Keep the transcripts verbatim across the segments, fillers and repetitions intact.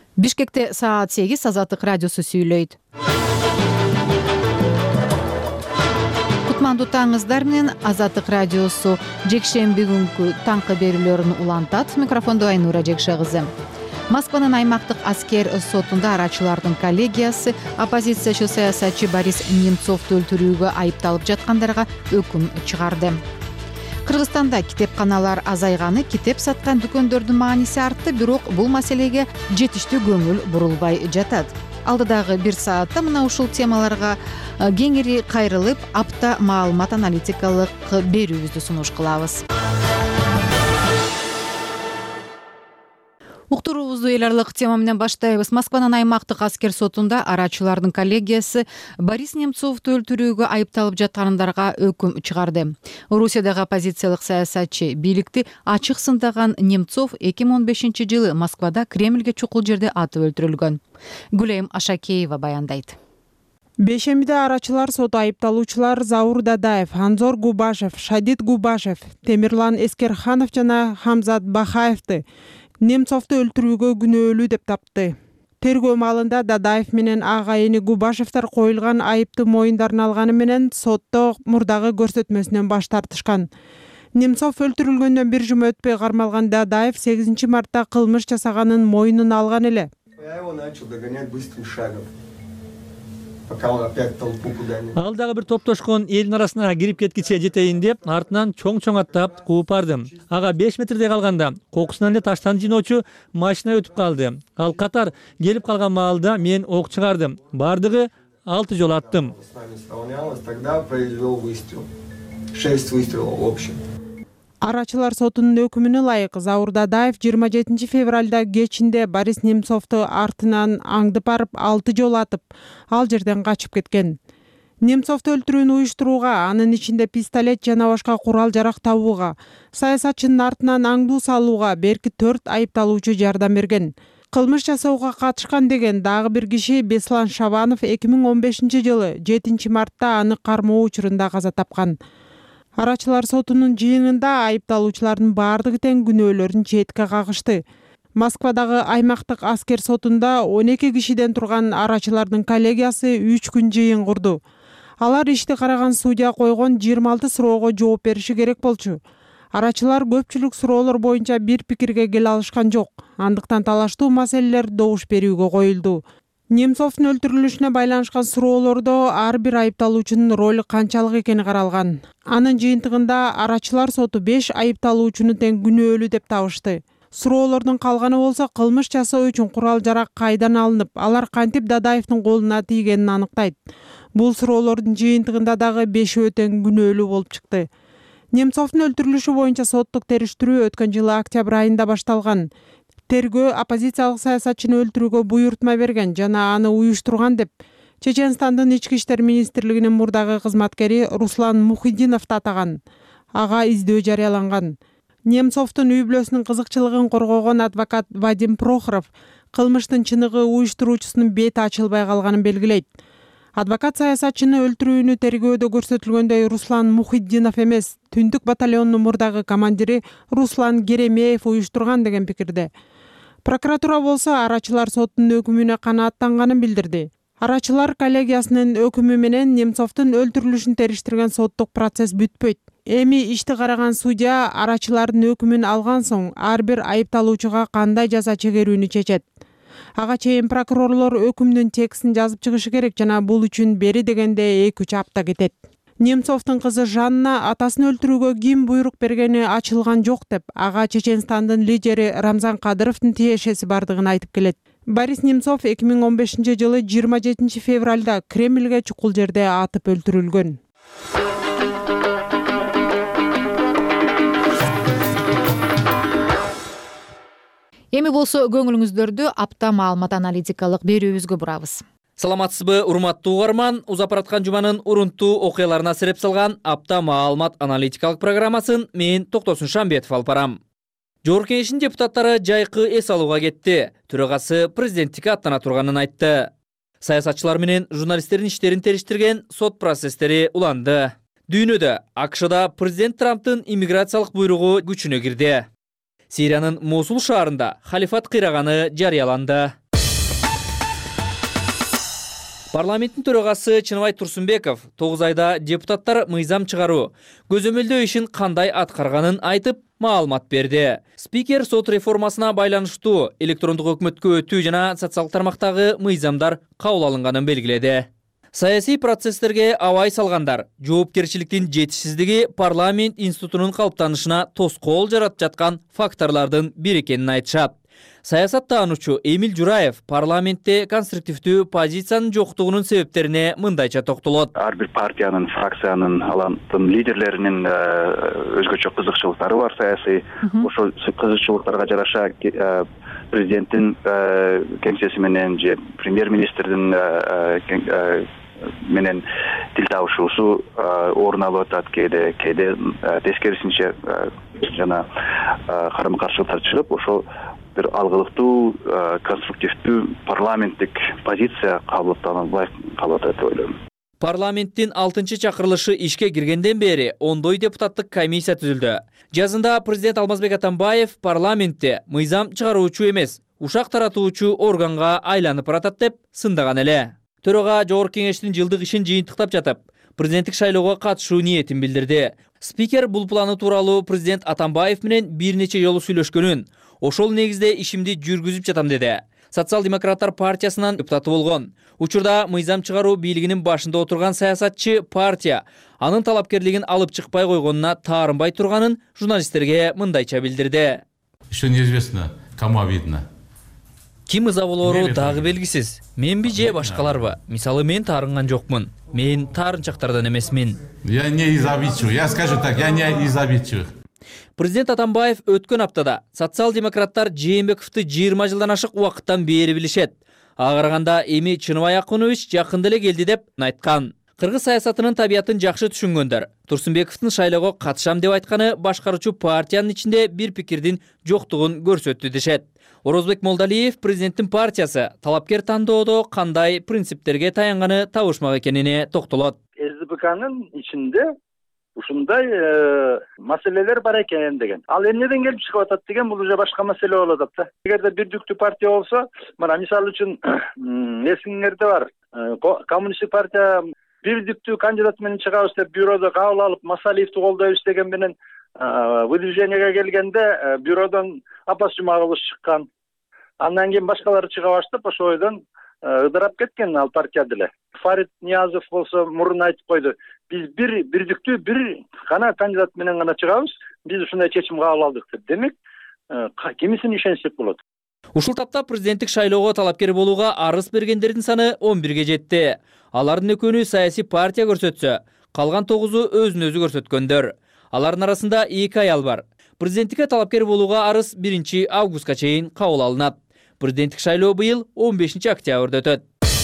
Бишкекте саат сегиз Азаттык радиосу сүйлөйт. Кутмандуу таңыңыздар менен Азаттык радиосу жекшемби күнкү таңкы берүүлөрүн улантат. Микрофондо Айнура Жекше кызы. Москванын аймактык аскер сотунда арачылардын коллегиясы оппозициячы саясатчы Борис Немцовду өлтүрүүгө айыпталып жаткандарга өкүм чыгарды. Кыргызстанда китепканалар азайганы, китеп саткан дүкөндөрдүн мааниси артты, бирок бул маселеге жетиштүү көңүл бурулбай жатат. Алдыдагы бир саатта мына ушул темаларга кеңири кайрылып, апта маалымат аналитикалык берүүбүздү сунуш кылабыз. Уктуруубузду эл аралык тема менен баштайбыз. Москванын аймактык аскер сотунда арачылардын коллегиясы Борис Немцовду өлтүрүүгө айыпталып жаткандарга өкүм чыгарды. Орусиядагы оппозициялык саясатчы бийликти ачык сындаган Немцов эки миң он бешинчи жылы Москвада Кремльге чукул жерде атып өлтүрүлгөн. Гүлайым Ашакеева баяндайт. Бешембиде арачылар соту айыпталуучулар Заур Дадаев, Анзор Губашев, Шадид Губашев, Темирлан Эскерханов жана Хамзат Бахаевди Немцовду өлтүрүүгө күнөөлүү деп тапты. Тергөө маалында Дадаев менен агайыны Губашевдер коюлган айыпты моюндарына алганы менен сотто мурдагы көрсөтмөсүнөн баш тартышкан. Немцов өлтүрүлгөндөн бир жума өтпөй кармалган Дадаев сегизинчи мартта кылмыш жасаганын мойнуна алган эле. Ал дагы бир топтошкон элдин арасына кирип кеткиче жетейин деп, артынан чоң-чоң аттап кууп бардым. Ага беш метрдей калганда кокусунан эле таштан жыноочу машина өтүп калды. Ал катар келип калган маалда мен ок чыгардым. Бардыгы алты жолу аттым. Арачылар сотунун өкүмүнө ылайык Заур Дадаев жыйырма жетинчи февралда кечинде Борис Немцовду артынан аңдып барып алты жолу атып, ал жерден качып кеткен. Немцовду өлтүрүүнү уюштурууга, анын ичинде пистолет жана башка курал жарак табууга, саясатчынын артынан аңдуу салууга берки төрт айыпталуучу жардам берген. Кылмыш жасоого катышкан деген дагы бир киши Беслан Шабанов эки миң он бешинчи жылы жетинчи мартта аны кармоо учурунда каза тапкан. Арачылар сотунун жыйынында айыпталуучулардын баардыгы тең күнөөлөрүн четке кагышты. Москвадагы аймактык аскер сотунда он эки кишиден турган арачылардын коллегиясы үч күн жыйын курду. Алар ишти караган судья койгон жыйырма алты суроого жооп бериши керек болчу. Арачылар көпчүлүк суроолор боюнча бир пикирге келе алышкан жок. Андыктан талаштуу маселелер добуш берүүгө коюлду. Немцовдун өлтүрүлүшүнө байланышкан суроолордо ар бир айыпталуучунун ролу канчалык экени каралган. Анын жыйынтыгында арачылар соту беш айыпталуучуну тең күнөөлүү деп табышты. Суроолордун калганы болсо кылмыш жасоо үчүн курал жарак кайдан алынып, алар кантип Дадаевдин колуна тийгенин аныктайт. Бул суроолордун жыйынтыгында дагы бешөө тең күнөөлүү болуп чыкты. Немцовдун өлтүрүлүшү боюнча соттук териштирүү өткөн жылы октябрь айында башталган. Тергөө оппозициялык саясатчыны өлтүрүүгө буйрутма берген жана аны уюштурган деп Чеченстандын ички иштер министрлигинин мурдагы кызматкери Руслан Мухиддиновду атаган. Ага издөө жарыяланган. Немцовдун үй бүлөсүнүн кызыкчылыгын коргогон адвокат Вадим Прохоров кылмыштын чыныгы уюштуруучусунун бети ачылбай калганын белгилейт. Адвокат саясатчыны өлтүрүүнү тергөөдө көрсөтүлгөндөй Руслан Мухиддинов эмес, Түндүк батальонунун мурдагы командири Руслан Керемеев уюштурган деген пикирде. Прокуратура болсо арачылар сотунун өкүмүнө канааттанганын билдирди. Арачылар коллегиясынын өкүмү менен Немцовдун өлтүрүлүшүн териштирген соттук процесс бүтпөйт. Эми ишти караган судья арачылардын өкүмүн алган соң ар бир айыпталуучуга кандай жаза чегерүүнү чечет. Ага чейин прокурорлор өкүмдүн текстин жазып чыгышы керек жана бул үчүн бери дегенде эки үч апта кетет. Немцовдун кызы Жанна атасын өлтүрүүгө ким буйрук бергени ачылган жок деп, ага Чеченстандын лидери Рамзан Кадыровдун тиешеси бардыгын айтып келет. Борис Немцов эки миң он бешинчи жылы жыйырма жетинчи февралда Кремльге чукул жерде атып өлтүрүлгөн. Эми болсо көңүлүңүздөрдү апта маалымат аналитикалык берүүбүзгө бурабыз. Саламатсызбы, урматтуу угарман? Узапараткан жуманын урунттуу окуяларына сереп салган апта маалымат аналитикалык программасын мен Токтосун Шамбетов алып барам. Жогорку Кеңештин депутаттары жайкы эс алууга кетти. Төрагасы президенттикке аттана турганын айтты. Саясатчылар менен журналисттердин иштерин териштирген сот процесстери уланды. Дүйнөдө АКШда президент Трамптын иммиграциялык буйругу күчүнө кирди. Сириянын Мосул шаарында халифат кыйраганы жарыяланды. Парламенттин төрагасы Чыныбай Турсунбеков тогуз айда депутаттар мыйзам чыгаруу, көзөмөлдөө ишин кандай аткарганын айтып, маалымат берди. Спикер сот реформасына байланыштуу электрондук өкмөткө өтүү жана социалдык тармактагы мыйзамдар кабыл алынганын белгиледи. Саясий процесстерге абай салгандар, жоопкерчиликтин жетишсиздиги парламент институтунун калыптанышына тоскоол жаратып жаткан факторлордун бири экенин айтышат. Саясаттануучу Эмил Жураев парламентте конструктивдүү позициянын жоктугунун себептерине мындайча токтолот. Ар бир партиянын, фракциянын, алардын лидерлеринин өзгөчө кызыкчылыктары бар саясий. Ошол кызыкчылыктарга жараша президенттин кеңсеси менен же премьер-министрдин менен тил табышуусу орун алып атат, кээде кээде тескерисинче жана карама-каршылыктар чыгып, ошол бир алгылыктуу конструктивдүү парламенттик позиция кабыл алынбай калат деп ойлойм. Парламенттин алтынчы чакырылышы ишке киргенден бери ондой депутаттык комиссия түзүлдү. Жазында президент Алмазбек Атамбаев парламентте мыйзам чыгаруучу эмес, ушак таратуучу органга айланып баратат деп сындаган эле. Төрага Жогорку кеңештин жылдык ишин жыйынтыктап жатып, президенттик шайлоого катышуу ниетин билдирди. Спикер бул планы тууралуу президент Атамбаев менен бир нече жолу сүйлөшкөнүн, ошол негизде ишимди жүргүзүп жатам деди. Социал-демократтар партиясынан депутаты болгон. Учурда мыйзам чыгаруу бийлигинин башында отурган саясатчы партия анын талапкерлигин алып чыкпай койгонуна таарынбай турганын журналисттерге мындайча билдирди. Еще неизвестно, кому обидно. Ким ыза болору дагы белгисиз. Менби же башкаларбы? Мисалы мен таарынган жокмун. Мен таарынчактардан эмесмин. Я не из обидчивых. Я скажу так, я не из обидчивых. Президент Атамбаев өткөн аптада социал-демократтар Жээнбековду жыйырма жылдан ашык убакыттан бери билишет. Ага караганда эми Чыныбай Акунович жакында эле келди деп айткан. Кыргыз саясатынын табиятын жакшы түшүнгөндөр Турсунбековдун шайлоого катышам деп айтканы башкаруучу партиянын ичинде бир пикирдин жоктугун көрсөттү дешет. Орозбек Молдалиев президенттин партиясы талапкер тандоодо кандай принциптерге таянганы табышмак экенине токтолот. СДПКнын ичинде ушундай маселелер бар экен деген. Ал эмнеден келип чыгып атат деген бул уже башка маселе болуп атат да. Эгерде бирдиктүү партия болсо, мына мисалы үчүн эсиңерде бар. Коммунисттик партия бирдиктүү кандидат менен чыгабыз деп бюродо кабыл алып, Масалиевди колдойбуз деген менен выдвижениеге келгенде бюродон Апас Жумагулов чыккан. Андан кийин башкалары чыга баштап, ошол ойдон ыдырап кеткен ал партия деле. Фарид Ниязов болсо мурун айтып койду. Биз бир бирдиктүү бир гана кандидат менен гана чыгабыз. Биз ушундай чечим кабыл алдык деп. Демек, кимисин ишенсек болот. Ушул тапта президенттик шайлоого талапкер болууга арыз бергендердин саны он бирге жетти. Алардын экөөнү саясий партия көрсөтсө, калган тогузу өзүн өзү көрсөткөндөр. Алардын арасында эки аял бар. Президенттикке талапкер болууга арыз биринчи августка чейин кабыл алынат. Президенттик шайлоо быйыл он бешинчи октябрда өтөт.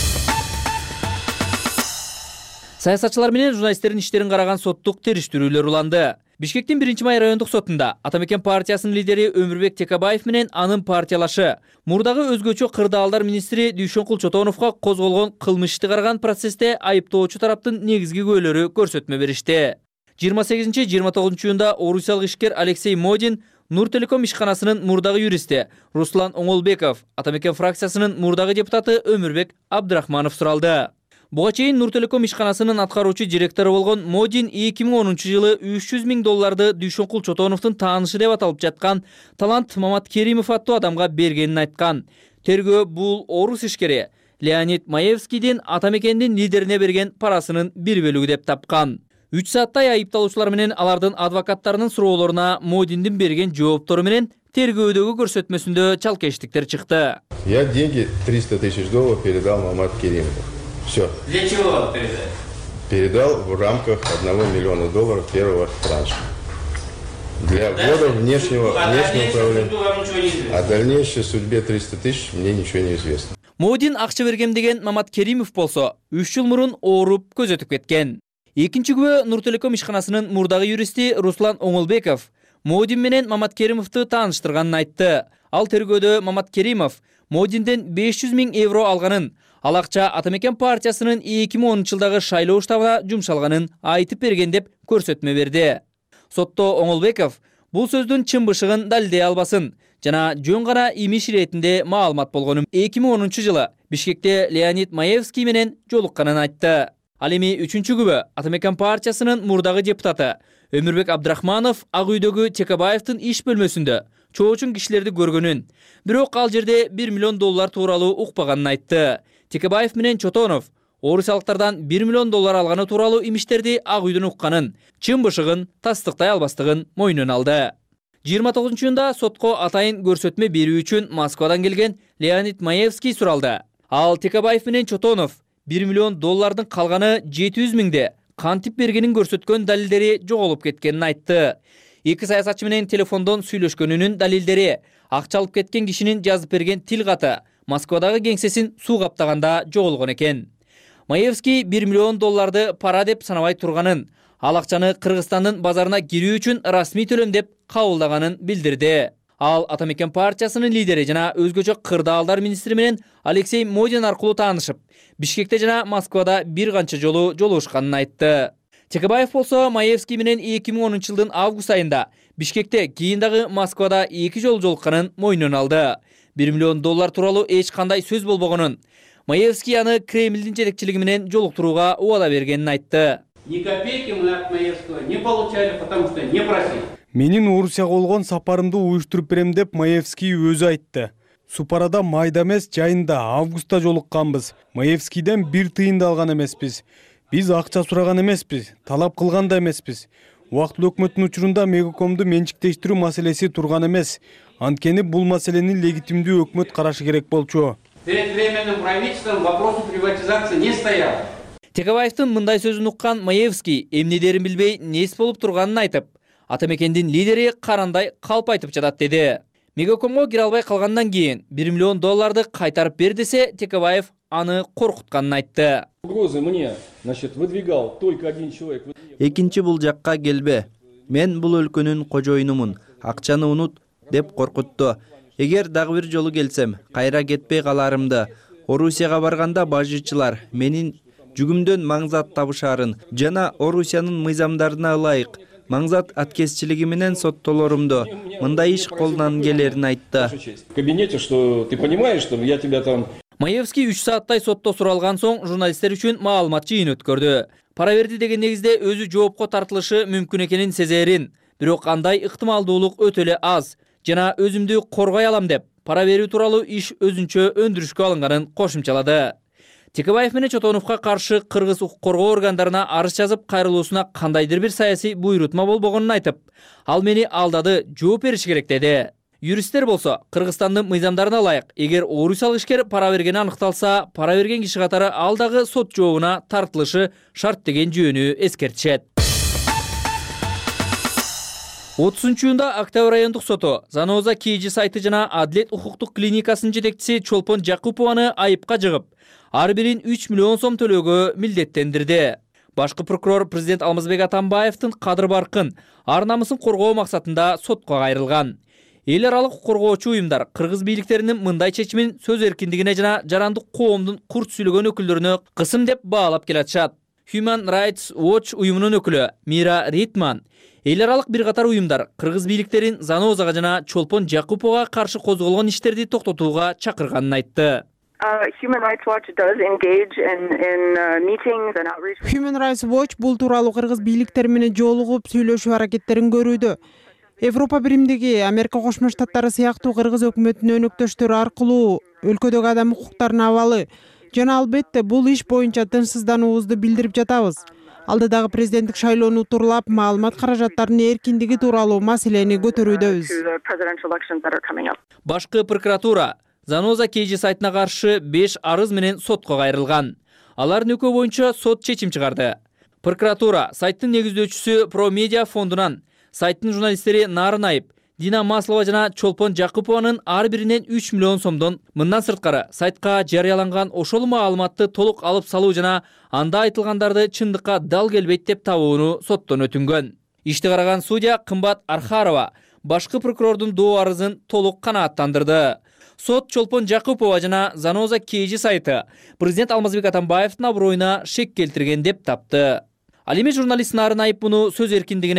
Саясатчылар менен журналисттердин иштерин караган соттук териштирүүлөр уланды. Бишкектин биринчи май райондук сотунда Атамекен партиясынын лидери Өмүрбек Текебаев менен анын партиялашы, мурдагы өзгөчө кырдаалдар министри Дүйшөнкул Чотоновго козголгон кылмыш ишти караган процессте айыптоочу тараптын негизги күбөлөрү көрсөтмө беришти. жыйырма сегизинчи жыйырма тогузунчу июнда орусиялык ишкер Алексей Модин, Нур Телеком ишканасынын мурдагы юристи Руслан Оңолбеков, Атамекен фракциясынын мурдагы депутаты Өмүрбек Абдрахманов суралды. Буга чейин Нур Телеком ишканасынын аткаруучу директору болгон Модин эки миң онунчу жылы үч жүз миң долларды Дүйшөнкул Чотоновдун таанышы деп аталып жаткан Талант Маматкеримов аттуу адамга бергенин айткан. Тергөө бул орус ишкери Леонид Маевскийдин Атамекендин лидерине берген парасынын бир бөлүгү деп тапкан. үч сааттай айыпталуучулар менен алардын адвокаттарынын суроолоруна Модиндин берген жооптору менен тергөөдөгү көрсөтмөсүндө чалкештиктер чыкты. Я деньги триста тысяч долларов передал Маматкеримову. Все. Для чего передал? Передал в рамках одного миллиона долларов первого транша. Для ввода внешнего, внешнего управления. О дальнейшей судьбе триста тысяч мне ничего не известно. Модин акча бергем деген Маматкеримов болсо, үч жыл мурун ооруп көзөтүп кеткен. Экинчи күбө Нур Телеком ишканасынын мурдагы юристи Руслан Оңолбеков Модин менен Маматкеримовду тааныштырганын айтты. Ал тергөөдө Маматкеримов Модинден беш жүз миң евро алганын, ал акча Атамекен партиясынын эки миң онунчу жылдагы шайлоо штабына жумшалганын айтып берген деп көрсөтмө берди. Сотто Оңолбеков бул сөздүн чын бышыгын далилдей албасын, жана жөн гана имиш иретинде маалымат болгонун. эки миң онунчу жылы Бишкекте Леонид Маевский менен жолукканын айтты. Ал эми үчүнчү күбө Атамекен партиясынын мурдагы депутаты Өмүрбек Абдрахманов Ак үйдөгү Текебаевдин иш бөлмөсүндө чоочун кишилерди көргөнүн, бирок ал жерде бир миллион доллар тууралуу укпаганын айтты. Текебаев менен Чотонов орусиялыктардан бир миллион доллар алганы тууралуу имиштерди Ак үйдөн укканын, чын бышыгын тастыктай албастыгын мойнуна алды. жыйырма тогузунчу июнда сотко атайын көрсөтмө берүү үчүн Москвадан келген Леонид Маевский суралды. Ал Текебаев менен Чотонов бир миллион доллардын калганы жети жүз миңде кантип бергенин көрсөткөн далилдери жоголуп кеткенин айтты. Эки саясатчы менен телефондон сүйлөшкөнүнүн далилдери, акча алып кеткен кишинин жазып берген тил каты Москвадагы кеңсесин суу каптаганда жоголгон экен. Маевский бир миллион долларды пара деп санабай турганын, ал акчаны Кыргызстандын базарына кирүү үчүн расмий төлөм деп кабылдаганын билдирди. Ал Атамекен партиясынын лидери жана өзгөчө кырдаалдар министри менен Алексей Модин аркылуу таанышып, Бишкекте жана Москвада бир канча жолу жолугушканын айтты. Текебаев болсо Маевский менен эки миң онунчу жылдын август айында Бишкекте, кийин дагы Москвада эки жолу жолукканын мойнуна алды. бир миллион доллар тууралуу эч кандай сөз болбогонун, Маевский аны Кремлдин жетекчилиги менен жолуктурууга убада бергенин айтты. Ни копейки мы от Маевского не получали, потому что не просили. Менин Орусияга болгон сапарымды уюштуруп берем деп Маевский өзү айтты. Супарада майда эмес, жайында августта жолукканбыз. Маевскийден бир тыйын да алган эмеспиз. Биз акча сураган эмеспиз, талап кылган да эмеспиз. Убактылуу өкмөттүн учурунда Мегакомду менчиктештирүү маселеси турган эмес. Анткени бул маселени легитимдүү өкмөт карашы керек болчу. Перед временным правительством вопрос приватизации не стоял. Текебаевдин мындай сөзүн уккан Маевский эмнедерин билбей нес болуп турганын айтып, Атамекендин лидери карандай калп айтып жатат деди. Мегакомго кире албай калгандан кийин бир миллион долларды кайтарып бер десе, Текебаев аны коркутканын айтты. Угрозы мне, значит, выдвигал только один человек. Экинчи бул жакка келбе. Мен бул өлкөнүн кожоюнумун, акчаны унут деп коркутту. Эгер дагы бир жолу келсем, кайра кетпей каларымды. Орусияга барганда бажычылар менин жүгүмдөн маңзат табышарын жана Орусиянын мыйзамдарына ылайык маңзат аткезчилиги менен соттолорумду мындай иш колунан келерин айтты. В кабинете, что ты понимаешь, что я тебя там... Маевский үч сааттай сотто суралган соң журналисттер үчүн маалымат жыйын өткөрдү. Пара берди деген негизде өзү жоопко тартылышы мүмкүн экенин сезерин, бирок андай ыктымалдуулук өтө эле аз жана өзүмдү коргой алам деп пара берүү тууралуу иш өзүнчө өндүрүшкө алынганын кошумчалады. Текебаев менен Чотоновго каршы кыргыз укук коргоо органдарына арыз жазып кайрылуусуна кандайдыр бир саясий буйрутма болбогонун айтып, ал мени алдады, жооп бериш керек деди. Юристтер болсо Кыргызстандын мыйзамдарына ылайык, эгер орусиялык ишкер пара бергени аныкталса, пара берген киши катары ал дагы сот жообуна тартылышы шарт деген жөнү эскертишет. отузунчу июнда Октябрь райондук соту Заноза Кейжи сайты жана Адлет укуктук клиникасынын жетекчиси Чолпон Жакупованы айыпка жыгып, ар бирин үч миллион сом төлөөгө милдеттендирди. Башкы прокурор президент Алмазбек Атамбаевдин кадыр баркын, ар намысын коргоо максатында сотко кайрылган. Эл аралык коргоочу уюмдар кыргыз бийликтеринин мындай чечимин сөз эркиндигине жана жарандык коомдун курт сүйлөгөн өкүлдөрүнө кысым деп баалап келатышат. Human Rights Watch уюмунун өкүлү Мира Ритман эл аралык бир катар уюмдар кыргыз бийликтерин Занозага жана Чолпон Жакуповго каршы козголгон иштерди токтотууга чакырганын айтты. Human Rights Watch does engage in in uh, meetings and outreach. Human Rights Watch бул тууралуу кыргыз бийликтери менен жолугуп сүйлөшүү аракеттерин көрүүдө. Европа биримдиги, Америка Кошмо Штаттары сыяктуу кыргыз өкмөтүнүн өнөктөштөрү аркылуу өлкөдөгү адам укуктарынын абалы жана албетте бул иш боюнча тынчсыздануубузду билдирип жатабыз. Алдыдагы президенттик шайлоону тууралап маалымат каражаттарынын эркиндиги тууралуу маселени көтөрүүдөбүз. Башкы прокуратура Заноза Кейжи сайтына каршы беш арыз менен сотко кайрылган. Алардын экөө боюнча сот чечим чыгарды. Прокуратура сайттын негиздөөчүсү Pro Media фондунан сайттын журналисттери Нарын Айып, Дина Маслова жана Чолпон Жакупованын ар биринен үч миллион сомдон, мындан сырткары сайтка жарыяланган ошол маалыматты толук алып салуу жана анда айтылгандарды чындыкка дал келбейт деп табууну соттон өтүнгөн. Ишти караган судья Кымбат Архарова башкы прокурордун доо арызын толук канааттандырды. Сот Чолпон Жакупова жана Заноза Кейжи сайты президент Алмазбек Атамбаевдин аброюна шек келтирген деп тапты. Ал эми журналист Нарын Айып буну сөз эркиндигине,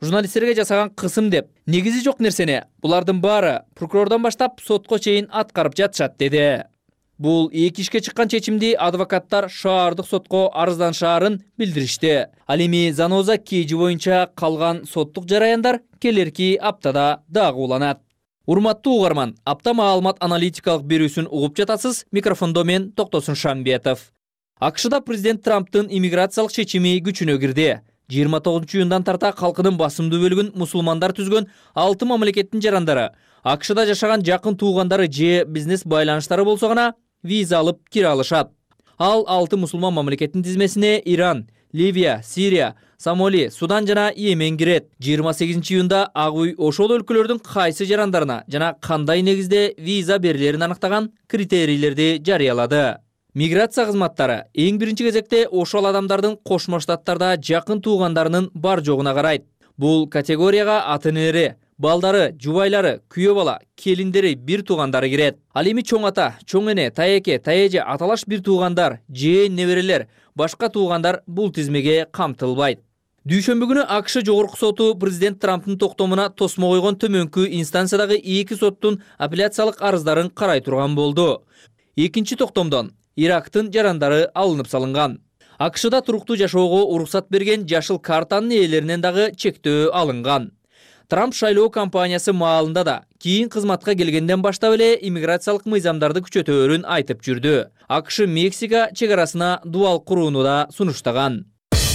журналисттерге жасаган кысым деп негизи жок нерсени булардын баары прокурордон баштап сотко чейин аткарып жатышат деди. Бул эки ишке чыккан чечимди адвокаттар шаардык сотко арызданышаарын билдиришти. Ал эми Заноза кейжи боюнча калган соттук жараяндар келерки аптада дагы уланат. Урматтуу угарман, апта маалымат аналитикалык берүүсүн угуп жатасыз. Микрофондо мен Токтосун Шамбетов. АКШда президент Трамптын иммиграциялык чечими күчүнө кирди. жыйырма тогузунчу июндан тарта калкынын басымдуу бөлүгүн мусулмандар түзгөн алты мамлекеттин жарандары, АКШда жашаган жакын туугандары же бизнес байланыштары болсо гана виза алып кире алышат. Ал алты мусулман мамлекеттин тизмесине Иран, Ливия, Сирия, Сомали, Судан жана Йемен кирет. жыйырма сегизинчи июнда Ак үй ошол өлкөлөрдүн кайсы жарандарына жана кандай негизде виза берилерин аныктаган критерийлерди жарыялады. Миграция кызматтары эң биринчи кезекте ошол адамдардын Кошмо Штаттарда жакын туугандарынын бар жогуна карайт. Бул категорияга ата-энелери, балдары, жубайлары, күйөө бала, келиндери, бир туугандары кирет. Ал эми чоң ата, чоң эне, таяке, таэже, аталаш бир туугандар, жээн, неберелер, башка туугандар бул тизмеге камтылбайт. Дүйшөмбү күнү АКШ жогорку соту президент Трамптын токтомуна тосмо койгон төмөнкү инстанциядагы эки соттун апелляциялык арыздарын карай турган болду. Экинчи токтомдон Ирактын жарандары алынып салынган. АКШда туруктуу жашоого уруксат берген жашыл картанын ээлеринен дагы чектөө алынган. Трамп шайлоо кампаниясы маалында да кийин кызматка келгенден баштап эле иммиграциялык мыйзамдарды күчөтөөрүн айтып жүрдү. АКШ Мексика чек арасына дуал курууну да сунуштаган.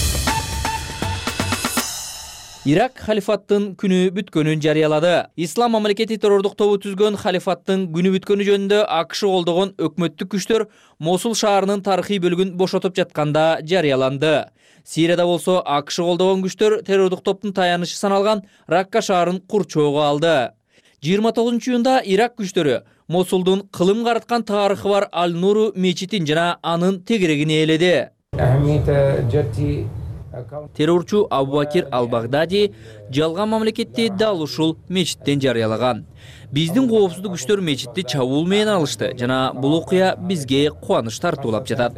Ирак халифаттын күнү бүткөнүн жарыялады. Ислам мамлекети террордук тобу түзгөн халифаттын күнү бүткөнү жөнүндө АКШ колдогон өкмөттүк күчтөр Мосул шаарынын тарыхый бөлүгүн бошотуп жатканда жарыяланды. Сирияда болсо АКШ колдогон күчтөр террордук топтун таянышы саналган Ракка шаарын курчоого алды. жыйырма тогузунчу июнда Ирак күчтөрү Мосулдун кылым карыткан тарыхы бар Аль-Нуру мечитин жана анын тегерегин ээледи. Террорчу Абу-Бакир Ал-Багдади жалган мамлекетти дал ушул мечиттен жарыялаган. Биздин коопсуздук күчтөр мечитти чабуул менен алышты жана бул окуя бизге кубаныч тартуулап жатат,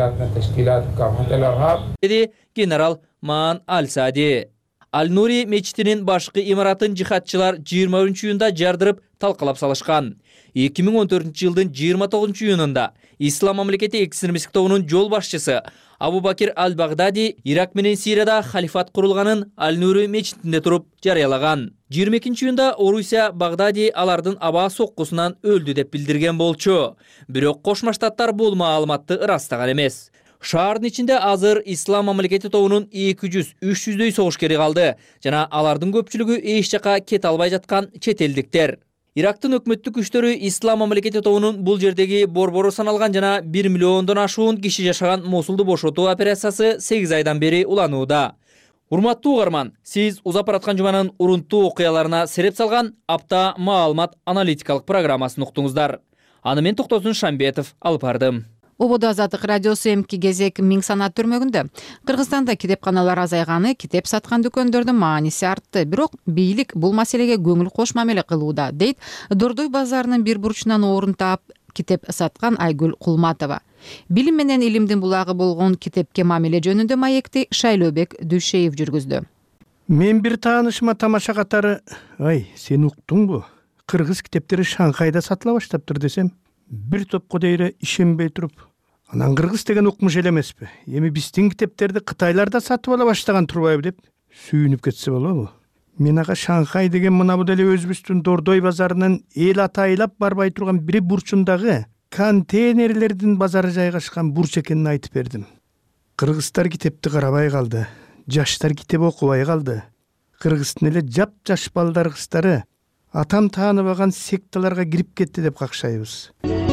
деди генерал Маан Аль-Сади. Аль-Нури мечитинин башкы имаратын жихадчылар жыйырма үчүнчү июнда жардырып талкалап салышкан. эки миң он төртүнчү жылдын жыйырма тогузунчу июнунда Ислам мамлекети экстремисттик тобунун жол башчысы Абу-Бакир Аль-Багдади Ирак менен Сирияда халифат курулганын Аль-Нури мечитинде туруп жарыялаган. жыйырма экинчи июнда Орусия Багдади алардын аба соккусунан өлдү деп билдирген болчу. Бирок Кошмо Штаттар бул маалыматты ырастаган эмес. Шаардын ичинде азыр Ислам мамлекети тобунун эки жүз үч жүздөй согушкери калды жана алардын көпчүлүгү эч жака кете албай жаткан чет элдиктер. Ирактын өкмөттүк күчтөрү Ислам мамлекети тобунун бул жердеги борбору саналган жана бир миллиондон ашуун киши жашаган Мосулду бошотуу операциясы сегиз айдан бери уланууда. Урматтуу угарман, сиз узап бараткан жуманын урунттуу окуяларына сереп салган апта маалымат аналитикалык программасын уктуңуздар. Аны мен Токтосун Шамбетов алып бардым. Ободо Азаттык радиосу эмки кезек миң санат түрмөгүндө. Кыргызстанда китепканалар азайганы, китеп саткан дүкөндөрдүн мааниси артты. Бирок бийлик бул маселеге көңүл кош мамиле кылууда, дейт Дордой базарынын бир бурчунан орун таап китеп саткан Айгүл Кулматова. Билим менен илимдин булагы болгон китепке мамиле жөнүндө маекти Шайлообек Дүйшеев жүргүздү. Мен бир таанышыма тамаша катары, "Ай, сен уктуңбу? Кыргыз китептери Шанхайда сатыла баштаптыр" десем, бир топко дейре ишенбей туруп, "Анан кыргыз деген укмуш эле эмеспи? Эми биздин китептерди Кытайлар да сатып ала баштаган турбайбы" деп сүйүнүп кетсе болобу? Мен ага Шанхай деген мына бу деле өзүбүздүн Дордой базарынын эл атайлап барбай турган бир бурчундагы контейнерлердин базары жайгашкан бурч экенин айтып бердим. Кыргыздар китепти карабай калды, жаштар китеп окубай калды. Кыргыздын эле жап-жаш балдар кыздары атам тааныбаган секталарга кирип кетти деп какшайбыз.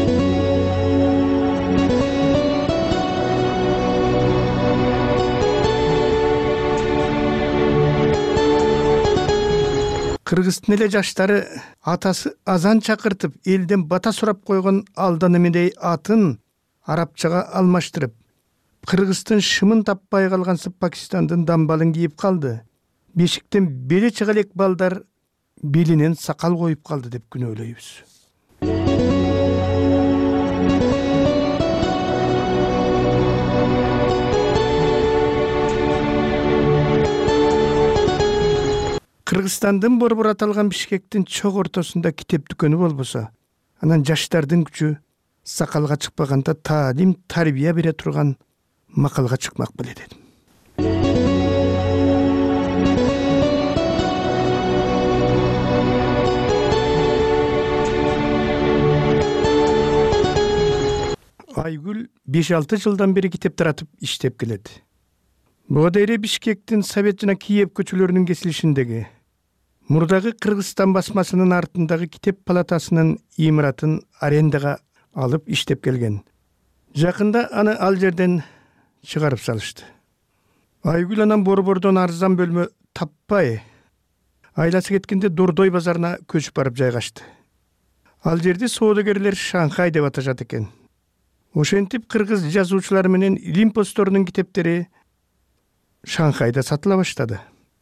Кыргыздын эле жаштары атасы азан чакыртып, элден бата сурап койгон алдан эмедей атын арабчага алмаштырып, Кыргыздын шымын таппай калгансып Пакистандын дамбалын кийип калды. Бешиктен беле чыга элек балдар белинен сакал коюп калды деп күнөөлөйбүз. Кыргызстандын борбор аталган Бишкектин чок ортосунда китеп дүкөнү болбосо, анан жаштардын күчү сакалга чыкпаганда таалим, тарбия бере турган макалга чыкмак беле дедим. Айгүл беш алты жылдан бери китеп таратып иштеп келет. Буга дейре Бишкектин Совет жана Киев көчөлөрүнүн кесилишиндеги мурдагы Кыргызстан басмасынын артындагы китеп палатасынын имаратын арендага алып иштеп келген. Жакында аны ал жерден чыгарып салышты. Айгүл анан борбордон арзан бөлмө таппай, айласы кеткенде Дордой базарына көчүп барып жайгашты. Ал жерде соодагерлер Шанхай деп аташат экен. Ошентип кыргыз жазуучулары менен Илимпостордун китептери Шанхайда сатыла баштады.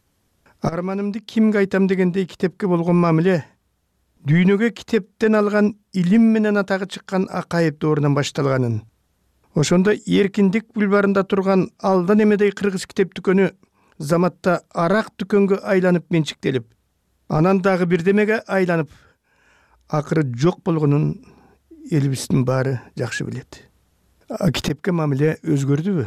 Арманымды кимге айтам дегендей китепке болгон мамиле дүйнөгө китептен алган илим менен атагы чыккан Акаев доорунан башталганын. Ошондо Эркиндик бульварында турган Алдан эмедей кыргыз китеп дүкөнү заматта арак дүкөнгө айланып менчиктелип, анан дагы бирдемеге айланып, акыры жок болгонун элибиздин баары жакшы билет. Китепке мамиле өзгөрдүбү?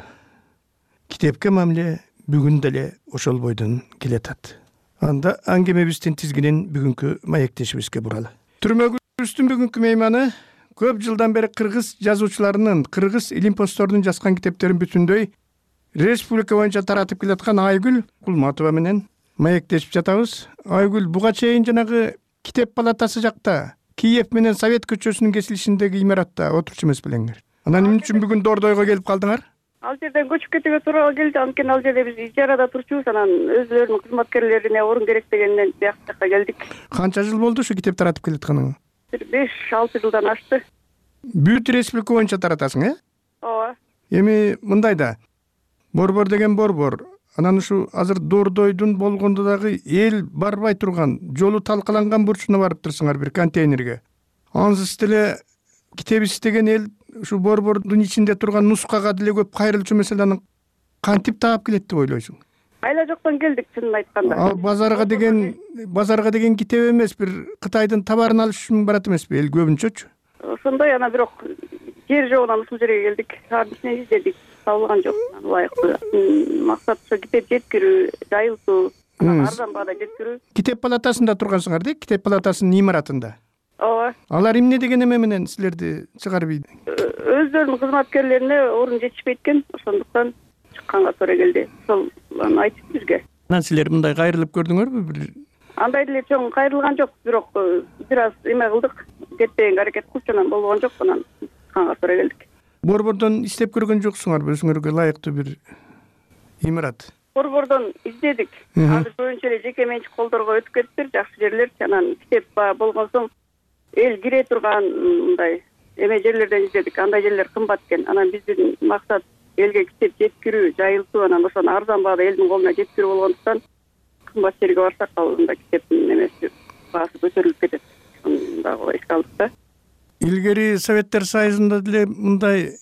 Китепке мамиле бүгүн деле ошол бойдон келатат. Анда аңгемебиздин тизгинин бүгүнкү маектешибизге буралы. Түрмөгүбүздүн бүгүнкү мейманы көп жылдан бери кыргыз жазуучуларынын, кыргыз Илимпостордун жазган китептерин бүтүндөй республика боюнча таратып келаткан Айгүл Кулматова менен маектешип жатабыз. Айгүл, буга чейин жанагы китеп палатасы жакта Киев менен Совет көчөсүнүн кесилишиндеги имаратта отурчу эмес белеңер. Анан эмне үчүн бүгүн Дордойго келип калдыңар? Ал жерден көчүп кетүүгө туура келди. Анткени ал жерде биз ижарада турчубуз, анан өзүлөрүнүн кызматкерлерине орун керектегенден бияк жакка келдик. Канча жыл болду ушу китеп таратып келатканыңа? бир беш алты жылдан ашты. Бүт республика боюнча таратасың, э? Ооба. Эми мындай да, борбор деген борбор. Анан ушу азыр Дордойдун болгондо дагы эл барбай турган, жолу талкаланган бурчуна барып турсуңар бир контейнерге. Ансыз деле китеп издеген эл ушу борбордун ичинде турган нускага деле көп кайрылчу маселени кантип таап келет деп ойлойсуң? Айла жоктон келдик, чынын айтканда. Ал базарга деген базарга деген китеп эмес, бир Кытайдын товарын алыш үчүн барат эмеспи эл көбүнчөчү? Ошондой, ана бирок жер жогунан ушул жерге келдик. Шаардын издедик, табылган жок. Ылайыктуу. Максат ошо китеп жеткирүү, жайылтуу, арзан баада жеткирүү. Китеп палатасында тургансыңар да, китеп палатасынын имаратында. Ооба. Алар эмне деген эме менен силерди чыгарып? Өздөрүнүн кызматкерлерине орун жетишпейт экен, ошондуктан чыкканга туура келди. Ошол айтып бизге. Анан силер мындай кайрылып көрдүңөрбү бир? Андай деле чоң кайрылган жок, бирок бир аз эме кылдык, жетпегенге аракет кылчу, анан болгон жок, анан чыкканга туура келдик. Борбордон издеп көргөн жоксуңарбы өзүңөргө ылайыктуу бир имарат? Борбордон издедик. Азыр көбүнчө эле жеке менчик колдорго өтүп кетиптир, жакшы жерлер. Анан китеп болгон соң эл кире турган мындай эме жерлерден издедик. Андай жерлер кымбат экен. Анан биздин максат элге китеп жеткирүү, жайылтуу, анан ошону арзан баада элдин колуна жеткирүү болгондуктан кымбат жерге барсак ал мындай китептин эмеси баасы көтөрүлүп кетет. Ошону дагы эске алдык да. Илгери Советтер Союзунда деле мындай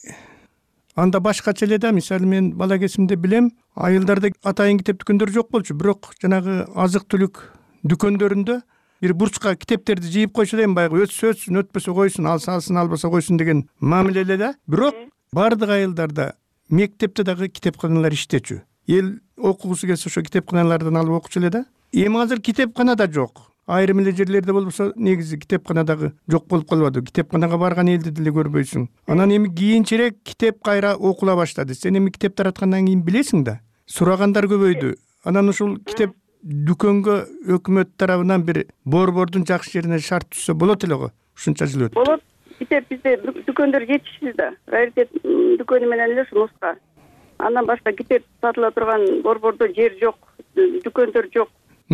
анда башкача эле да. Мисалы мен бала кезимде билем, айылдарда атайын китеп дүкөндөр жок болчу, бирок жанагы азык түлүк дүкөндөрүндө бир бурчка китептерди жыйып койчу да, эми баягы өтсө өтсүн, өтпөсө койсун, алса алсын, албаса койсун деген мамиле эле да. Бирок бардык айылдарда мектепте дагы китепканалар иштечү. Эл окугусу келсе ошо китепканалардан алып окучу эле да. Эми азыр китепкана да жок. Айрым эле жерлерде болбосо негизи китепкана дагы жок болуп калбады. Китепканага барган элди деле көрбөйсүң. Анан эми кийинчерээк китеп кайра окула баштады. Сен эми китеп тараткандан кийин билесиң да. Сурагандар көбөйдү. Анан ушул китеп дүкөнгө өкмөт тарабынан бир борбордун жакшы жерине шарт түзсө болот эле го. Ушунча жыл өтүп. Болот. Китеп бизде дүкөндөр жетишсиз да. Раритет дүкөнү менен эле нуска. Андан башка китеп сатыла турган борбордо жер жок, дүкөндөр жок.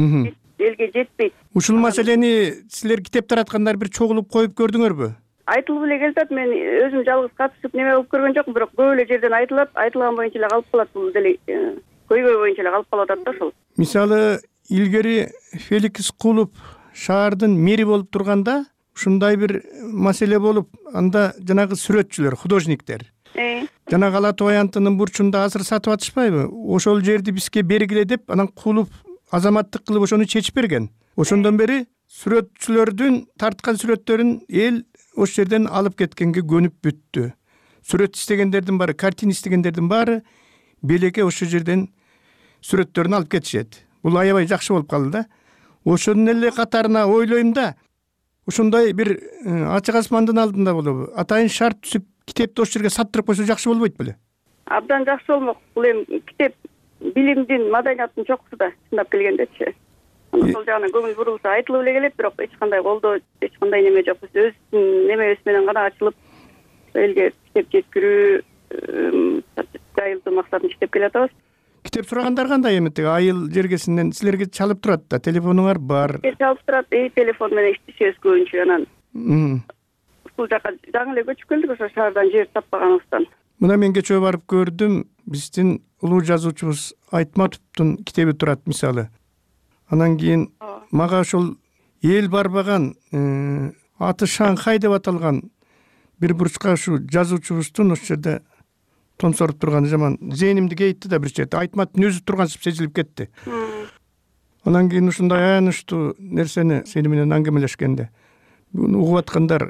Элге жетпейт. Ушул маселени силер китеп тараткандар бир чогулуп коюп көрдүңөрбү? Айтылып эле келатат. Мен өзүм жалгыз катышып неме болуп көргөн жокмун, бирок көп эле жерден айтылат, айтылган боюнча эле калып калат. Бул деле көйгөй боюнча эле калып калып атат да ошол. Мисалы, илгери Феликс Кулов шаардын мэри болуп турганда ушундай бир маселе болуп, анда жанагы сүрөтчүлөр, художниктер жанагы Ала Тоянтынын бурчунда азыр сатып атышпайбы? Ошол жерди бизге бергиле деп, анан Кулов азаматтык кылып ошону чечип берген. Ошондон бери сүрөтчүлөрдүн тарткан сүрөттөрүн эл ошол жерден алып кеткенге көнүп бүттү. Сүрөт истегендердин баары, картина истегендердин баары белекке ошол жерден сүрөттөрүн алып кетишет. Бул аябай жакшы болуп калды да. Ошонун эле катарына ойлойм да, ошондой бир ачык асмандын алдында болобу, атайын шарт түзүп, китепти ошол жерге саттырып койсо жакшы болбойт беле? Абдан жакшы болмок. Бул эми китеп билимдин, маданияттын чокусу да, чындап келгендечи. Ошол жагынан көңүл бурулса айтылып эле келет, бирок эч кандай колдоо, эч кандай неме жок. Биз өз немебиз менен гана ачылып элге китеп жеткирүү жайылтуу максатын иштеп келатабыз. Китеп сурагандар кандай эми тиги айыл жергесинен силерге чалып турат да, телефонуңар бар. Чалып турат, эй телефон менен иштешебиз көбүнчө анан. Ушул жака жаңы эле көчүп келдик, ошо шаардан жер таппаганыбыздан. Мына мен кечээ барып көрдүм, биздин улуу жазуучубуз Айтматовдун китеби турат мисалы. Анан кийин мага ошол эл барбаган, аты Шанхай деп аталган бир бурчка ушу жазуучубуздун ошол жерде тонсоруп турганы жаман зээнимди кейитти да бир чети. Айтматтын өзү тургансып сезилип кетти. Анан кийин ушундай аянычтуу нерсени сени менен аңгемелешкенде угуп аткандар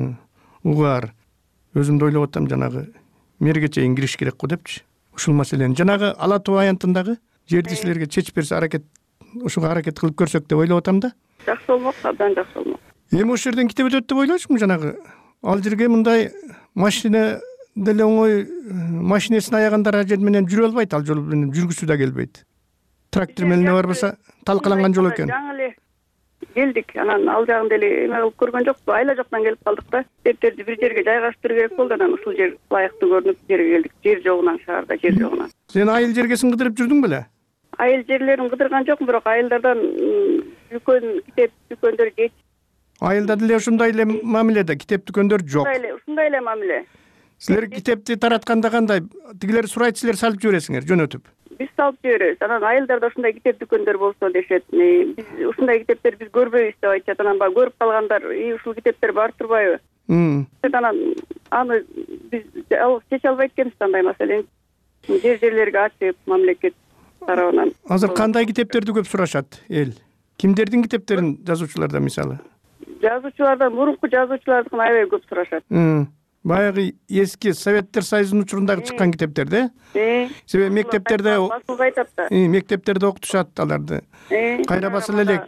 угар. Өзүм да ойлоп атам, жанагы мерге чейин кириш керек го депчи. Ушул маселени жанагы Ала Тоо аянтындагы жерди силерге чечип берсе аракет, ошого аракет кылып көрсөк деп ойлоп атам да. Жакшы болмок, абдан жакшы болмок. Эми ошол жерден китеп өтөт деп ойлойсуңбу жанагы? Ал жерге мындай машина деле оңой машинесин аягандар ажет менен жүрө албайт, ал жол менен жүргүсү да келбейт. Трактор менен барбаса талкаланган жол экен. Жаңы эле келдик, анан ал жагын деле эме кылып көргөн жокпу, айла жактан келип калдык да. Китептерди бир жерге жайгаштыруу керек болду, анан ушул жер лайыктуу көрүнүп жерге келдик. Жер жогунан, шаарда жер жогунан. Сен айыл жергесин кыдырып жүрдүң беле? Айыл жерлерин кыдырган жокмун, бирок айылдардан дүкөн, китеп дүкөндөр кеч. Айылда деле ушундай эле мамиледе, китеп дүкөндөр жок. Ушундай эле, ушундай эле мамиле. Силер китепти таратканда кандай? Тигилер сурайт, силер салып жибересиңер, жөнөтүп. Биз салып жиберебиз. Анан айылдарда ушундай китеп дүкөндөр болсо дешет. Биз ушундай китептер биз көрбөйбүз деп айтышат. Анан баягы көрүп калгандар, "И ушул китептер бар турбайбы?" Анан аны биз чече албайт экенбиз андай маселени. Жер жерлерге ачып, мамлекет тарабынан. Азыр кандай китептерди көп сурашат эл? Кимдердин китептерин жазуучулардан мисалы? Жазуучулардан, мурунку жазуучулардыкын аябай көп сурашат. Баягы эски Советтер Союзунун учурундагы чыккан китептерди? Э. Себеби мектептерде басылып айтат да. Мектептерде окутушат аларды. Кайра басыла элек.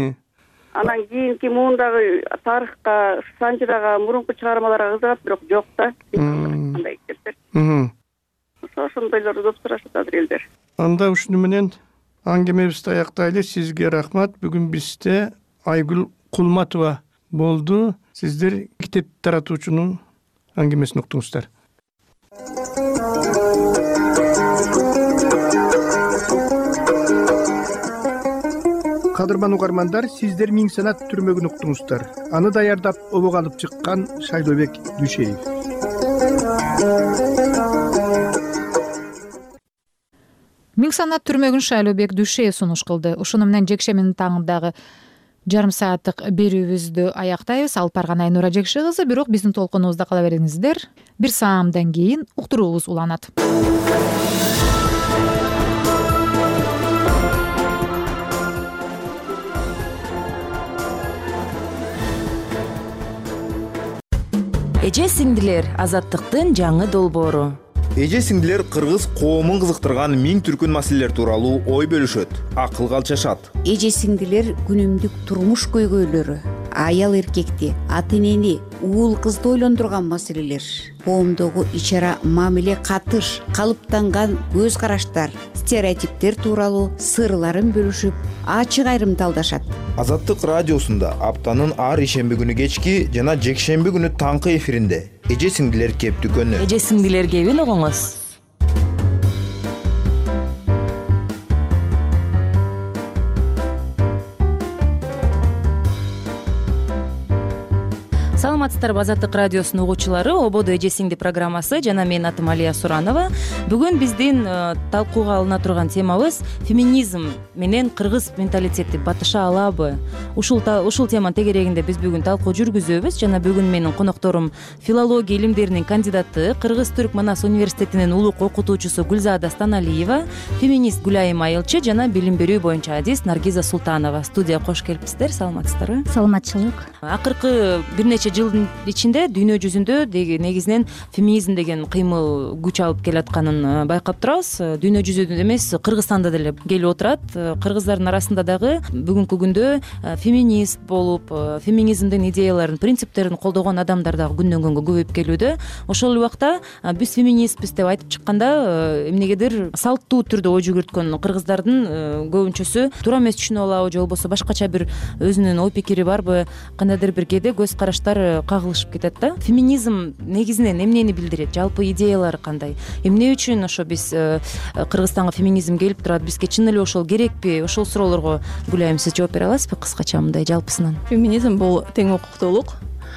Анан кийинки муундагы тарыхка, санжырага, мурунку чыгармаларга кызыгат, бирок жок да. Кандай китептер. Ошондойлорду көп сурашат азыр элдер. Анда ушуну менен аңгемебизди аяктайлы. Сизге рахмат. Бүгүн бизде Айгүл Кулматова болду. Сиздер китеп таратуучунун аңгемесин уктуңуздар. Кадырман угармандар, сиздер Миң санат түрмөгүн уктуңуздар. Аны даярдап обок алып чыккан Шайлообек Дүшеев. Миң санат түрмөгүн Шайлообек Дүшеев сунуш кылды. Ушуну менен жекшембинин таңындагы жарым сааттык берүүбүздү аяктайбыз. Алып барган Айнура Жекше кызы, бирок биздин толкунубузда кала бериңиздер. Бир саамдан кийин уктуруубуз уланат. Эже сиңдилер, азаттыктын жаңы долбоору. Эже сиңдилер кыргыз коомун кызыктырган миң түркүн маселелер тууралуу ой бөлүшөт, акыл калчашат. Эже сиңдилер күнүмдүк турмуш көйгөйлөрү, аял эркекти, ата энени, уул кызды ойлондурган маселелер, коомдогу ичара мамиле, катыш, калыптанган көз караштар, стереотиптер тууралуу сырларын бөлүшүп, ачык айрымдалдашат. Азаттык радиосунда аптанын ар ишемби күнү кечки жана жекшемби күнү таңкы эфиринде Эже сиңдилер кеп дүкөнү. Эже сиңдилер кебин угуңуз. саламатсыздарбы Азаттык радиосунун угуучулары. Ободо эже сиңди программасы жана мен атым Алия Суранова. Бүгүн биздин талкууга алына турган темабыз феминизм менен кыргыз менталитети батыша алабы? Ушул ушул теманын тегерегинде биз бүгүн талкуу жүргүзөбүз. Жана бүгүн менин конокторум филология илимдеринин кандидаты, Кыргыз Түрк Манас университетинин улук окутуучусу Гүлзада Станалиева, феминист Гүлайым Айылчы жана билим берүү боюнча адис Наргиза Султанова. Студияга кош келипсиздер. Саламатсыздарбы? Саламатчылык. Акыркы бир нече жылдын ичинде дүйнө жүзүндө негизинен феминизм деген кыймыл күч алып келатканын байкап турабыз. Дүйнө жүзүндө эмес, Кыргызстанда деле келип отурат. Кыргыздардын арасында дагы бүгүнкү күндө феминист болуп, феминизмдин идеяларын, принциптерин колдогон адамдар дагы күндөн күнгө көбөйүп келүүдө. Ошол убакта биз феминистпиз деп айтып чыкканда эмнегедир салттуу түрдө ой жүгүрткөн кыргыздардын көбүнчөсү туура эмес түшүнүп алабы же болбосо башкача бир өзүнүн ой пикири барбы, кандайдыр бир кээде көз караштар кагылышып кетет да. Феминизм негизинен эмнени билдирет? Жалпы идеялары кандай? Эмне үчүн ошо биз Кыргызстанга феминизм келип турат? Бизге чын эле ошол керекпи? Ошол суроолорго Гүлайым сиз жооп бере аласызбы кыскача мындай жалпысынан? Феминизм бул тең укуктуулук.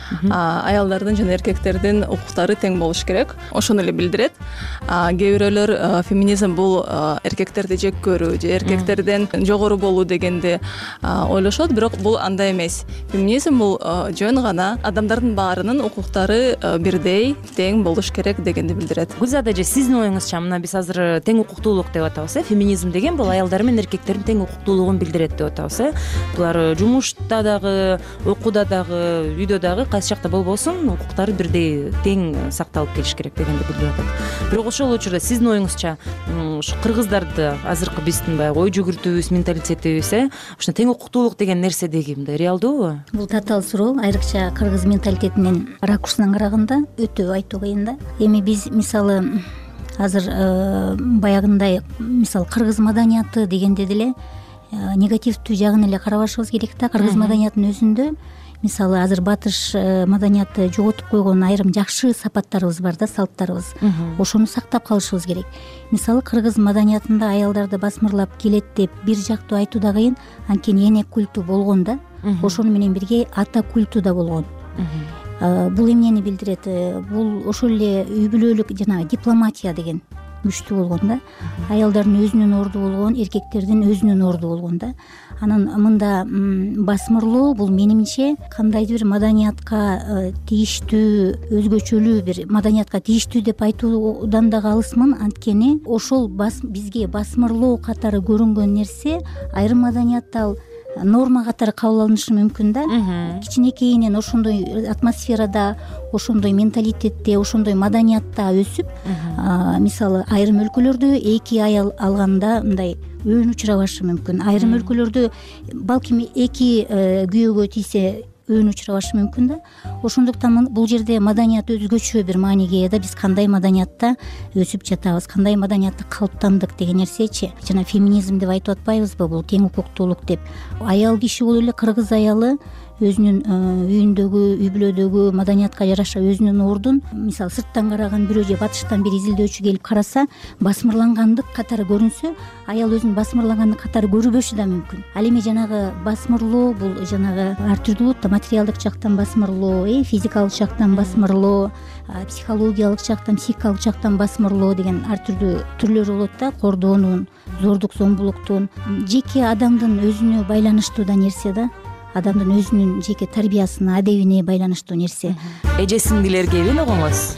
Аялдардын жана эркектердин укуктары тең болуш керек. Ошону эле билдирет. Кээ бирөөлөр феминизм бул эркектерди жек көрүү же эркектерден жогору болуу дегенди ойлошот, бирок бул андай эмес. Феминизм бул жөн гана адамдардын баарынын укуктары бирдей, тең болуш керек дегенди билдирет. Гүлзада эже, сиздин оюңузча, мына биз азыр тең укуктуулук деп атабыз, э? Феминизм деген бул аялдар менен эркектердин тең укуктуулугун билдирет деп атабыз, э? Булар жумушта дагы, окууда дагы, үйдө дагы кайсы жакта болбосун, укуктары бирдей тең сакталып келиш керек дегенди билдирип атат. Бирок ошол учурда сиздин оюңузча, ушу кыргыздарды азыркы биздин баягы ой жүгүртүүбүз, менталитетибиз, э, ушуна тең укуктуулук деген нерсе деги мындай реалдуубу? Бул татаал суроо. Айрыкча кыргыз менталитетинин ракурсунан караганда өтө айтуу кыйын да. Эми биз мисалы азыр баягындай мисалы кыргыз маданияты дегенде деле негативдүү жагын эле карабашыбыз керек да. Кыргыз маданиятынын өзүндө мисалы азыр батыш маданияты жоготуп койгон айрым жакшы сапаттарыбыз бар да, салттарыбыз. Ошону сактап калышыбыз керек. Мисалы кыргыз маданиятында аялдарды басмырлап келет деп бир жактуу айтуу да кыйын, анткени эне культу болгон да. Ошону менен бирге ата культу да болгон. Бул эмнени билдирет? Бул ошол эле үй бүлөлүк жана дипломатия деген күчтүү болгон да. Аялдардын өзүнүн орду болгон, эркектердин өзүнүн орду болгон да. Анан мында басмырлоо бул менимче кандайдыр бир маданиятка тийиштүү, өзгөчөлүү бир маданиятка тийиштүү деп айтуудан дагы алысмын, анткени ошол бизге басмырлоо катары көрүнгөн нерсе айрым маданиятта ал норма катары кабыл алынышы мүмкүн да. Кичинекейинен ошондой атмосферада, ошондой менталитетте, ошондой маданиятта өсүп, мисалы айрым өлкөлөрдө эки аял алганда мындай өөн учурабашы мүмкүн. Айрым өлкөлөрдө балким эки күйөөгө тийсе өөн учурабашы мүмкүн да. Ошондуктан бул жерде маданият өзгөчө бир мааниге да, биз кандай маданиятта өсүп жатабыз, кандай маданиятта калыптандык деген нерсечи. Жана феминизм деп айтып атпайбызбы, бул тең укуктуулук деп. Аял киши болуп эле кыргыз аялы өзүнүн үйүндөгү, үй бүлөдөгү маданиятка жараша өзүнүн ордун, мисалы сырттан караган бирөө же батыштан бир изилдөөчү келип караса, басмырлангандык катары көрүнсө, аял өзүн басмырлангандык катары көрбөшү да мүмкүн. Ал эми жанагы басмырлоо бул жанагы ар түрдүү болот да, материалдык жактан басмырлоо, э, физикалык жактан басмырлоо, психологиялык жактан, психикалык жактан басмырлоо деген ар түрдүү түрлөрү болот да. Кордоонун, зордук зомбулуктун, жеке адамдын өзүнө байланыштуу да нерсе да. Адамдын өзүнүн жеке тарбиясына, адебине байланыштуу нерсе. Эже сиңдилерге белогоңуз.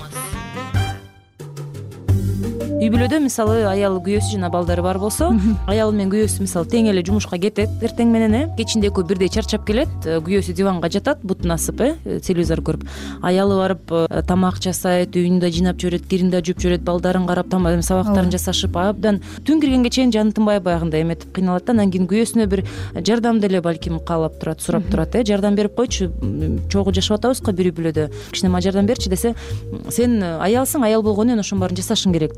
Үй бүлөдө мисалы аял күйөөсү жана балдары бар болсо, аялы менен күйөөсү мисалы тең эле жумушка кетет эртең менен, э, кечинде экөө бирдей чарчап келет, күйөөсү диванга жатат, бутун асып, э, телевизор көрүп. Аялы барып тамак жасайт, үйүн да жыйнап жүрөт, кирин да жууп жүрөт, балдарын карап, сабактарын жасашып, абдан түн киргенге чейин жаны тынбай баягындай эметип кыйналат да. Анан кийин күйөөсүнө бир жардам деле балким каалап турат, сурап турат, э, жардам берип койчу, чогуу жашап атабыз го бир үй бүлөдө, кичине мага жардам берчи десе, сен аялсың, аял болгону менен ошонун баарын жасашың керек деп коет да.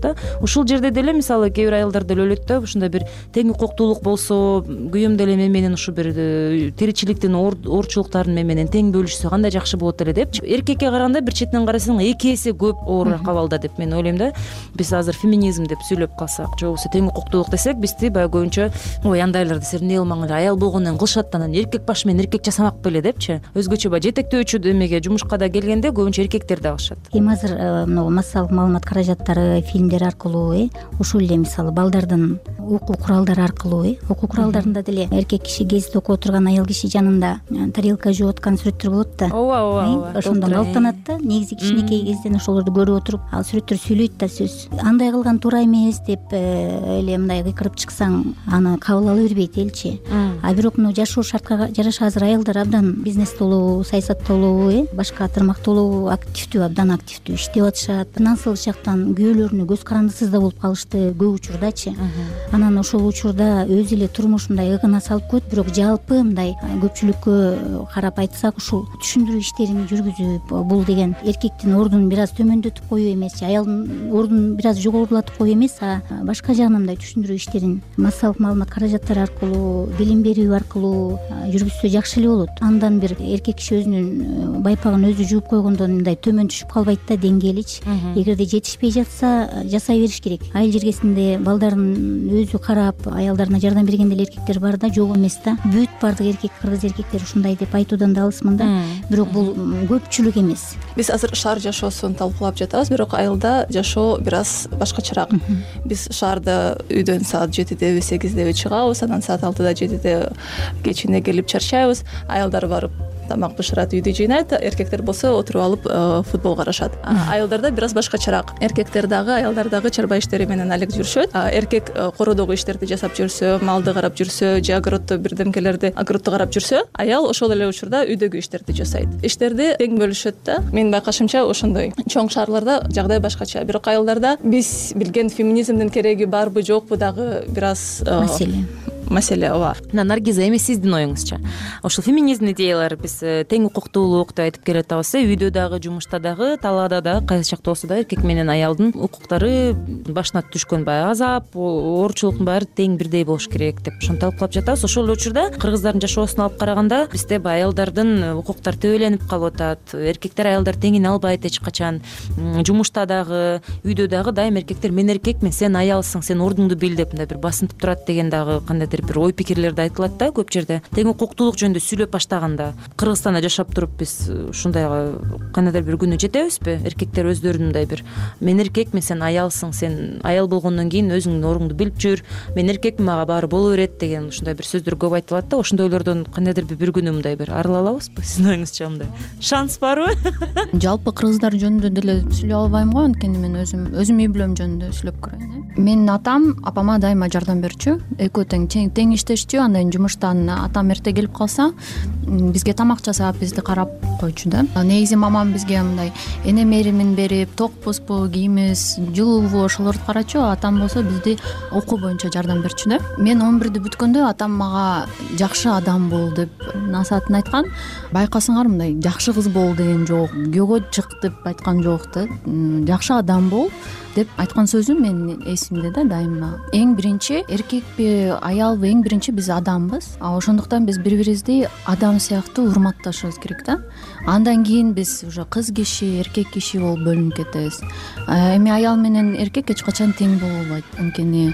да. Ушул жерде деле мисалы кээ бир аялдар деле ойлойт да, ушундай бир тең укуктуулук болсо, күйөөм деле мен менен ушу бир тиричиликтин оорчулуктарын мен менен тең бөлүшсө кандай жакшы болот эле депчи. Эркекке караганда бир четинен карасаң эки эсе көп оорураак абалда деп мен ойлойм да. Биз азыр феминизм деп сүйлөп калсак, же болбосо тең укуктуулук десек, бизди баягы көбүнчө ой андайларды сен эмне кылмаңдар, аял болгондон кылышат, анан эркек башы менен эркек жасамак беле депчи. Өзгөчө баягы жетектөөчү эмеге жумушка да келгенде көбүнчө эркектерди алышат. Эми азыр могу массалык маалымат каражаттары, фильмдер аркылуу э ушул эле мисалы балдардын окуу куралдары аркылуу э окуу куралдарында деле эркек киши гезит окуп отурган аял киши жанында тарелка жууп аткан сүрөттөр болот да. Ооба, ооба. Ошондон алыктанат да. Негизи кичинекей кезден ошолорду көрүп отуруп, ал сүрөттөр сүйлөйт да сөз. Андай кылган туура эмес деп эле мындай кыйкырып чыксаң, аны кабыл ала бербейт элчи. А бирок мына жашоо шартка жараша азыр аялдар абдан бизнестолуу, саясаттолуу э башка тармактолуу активдүү, абдан активдүү иштеп атышат. Финансылык жактан күйөөлөрүнө көз карандысыз да болуп калышты көп учурдачы. Анан ошол учурда өзү эле турмуш мындай ыгына салып койт, бирок жалпы мындай көпчүлүккө карап айтсак, ушул түшүндүрүү иштерин жүргүзүп, бул деген эркектин ордун бир аз төмөндөтүп коюу эмес, аялдын ордун бир аз жогорулатып коюу эмес, а башка жагынан мындай түшүндүрүү иштерин массалык маалымат каражаттары аркылуу, билим берүү аркылуу жүргүзсө жакшы эле болот. Андан бир эркек киши өзүнүн байпагын өзү жууп койгондон мындай төмөн түшүп калбайт да деңгээличи. Эгерде жетишпей жатса, жасай бериш керек. Айыл жергесинде балдарын өзү карап, аялдарына жардам берген деле эркектер бар да, жок эмес да. Бүт бардык эркек, кыргыз эркектери ушундай деп айтуудан да алысмын да. Бирок бул көпчүлүк эмес. Биз азыр шаар жашоосун талкуулап жатабыз, бирок айылда жашоо бир аз башкачараак. Биз шаарда үйдөн саат жетидеби, сегиздеби чыгабыз, анан саат алтыда жетиде кечине келип чарчайбыз. Аялдар барып тамак бышырат, үйдү жыйнайт, эркектер болсо отуруп алып футбол карашат. Аялдарда бир аз башкачараак. Эркектер дагы, аялдар дагы чарба иштери менен алек жүрүшөт. Эркек кородогу иштерди жасап жүрсө, малды карап жүрсө, же огороддо бирдемкелерди огородду карап жүрсө, аял ошол эле учурда үйдөгү иштерди жасайт. Иштерди тең бөлүшөт да. Менин байкашымча ошондой. Чоң шаарларда жагдай башкача. Бирок айылдарда биз билген феминизмдин кереги барбы, жокпу дагы бир аз маселе. маселе бар. Мына Наргиза, эми сиздин оюңузча. Ошол феминизм идеялары биз тең укуктуулук деп айтып келе атабыз. Үйдө дагы, жумушта дагы, талаада дагы кайсы жакта болсо да эркек менен аялдын укуктары башына түшкөн баягы азап, оорчулуктун баары тең бирдей болуш керек деп ошону талкуулап жатабыз. Ошол эле учурда кыргыздардын жашоосуна алып караганда бизде баягы аялдардын укуктары төбөлөнүп калып атат. Эркектер аялдар теңин албайт эч качан. Жумушта дагы, үйдө дагы дайым эркектер мен эркекмин, сен аялсың, сен ордуңду бил деп мындай бир басынтып турат деген дагы кандайдыр бир ой пикирлерди айтылат да көп жерде. Тең укуктуулук жөнүндө сүйлөп баштаганда Кыргызстанда жашап туруп биз ушундайга кандайдыр бир күнү жетебизби? Эркектер өздөрүнүн мындай бир мен эркекмин, сен аялсың, сен аял болгондон кийин өзүңдүн ордуңду билип жүр, мен эркекмин, мага баары боло берет деген ушундай бир сөздөр көп айтылат да. Ошондой ойлордон кандайдыр бир күнү мындай бир арыла алабызбы? Сиздин оюңузча мындай шанс барбы? Жалпы кыргыздар жөнүндө деле сүйлөй албайм го, анткени мен өзүм өзүм үй бүлөм жөнүндө сүйлөп көрөйүн. Менин атам апама дайыма жардам берчү. Экөө тең тең иштешчү. Андан жумуштан атам эрте келип калса, бизге тамак жасап, бизди карап койчу да. Негизи мамам бизге мындай эне мээримин берип, токпузбу, кийимиз, жылуубу ошолорду карачу. Атам болсо бизди окуу боюнча жардам берчү да. Мен он бирди бүткөндө атам мага жакшы адам бол деп насаатын айткан. Байкасаңар мындай жакшы кыз бол деген жок, күйөөгө чык деп айткан жок да. Жакшы адам бол деп айткан сөзү менин эсимде да дайыма. Эң биринчи эркекпи, аялбы, эң биринчи биз адамбыз. А ошондуктан биз бири бирибизди адам сыяктуу урматташыбыз керек да. Андан кийин биз уже кыз киши, эркек киши болуп бөлүнүп кетебиз. Эми аял менен эркек эч качан тең боло албайт. Анткени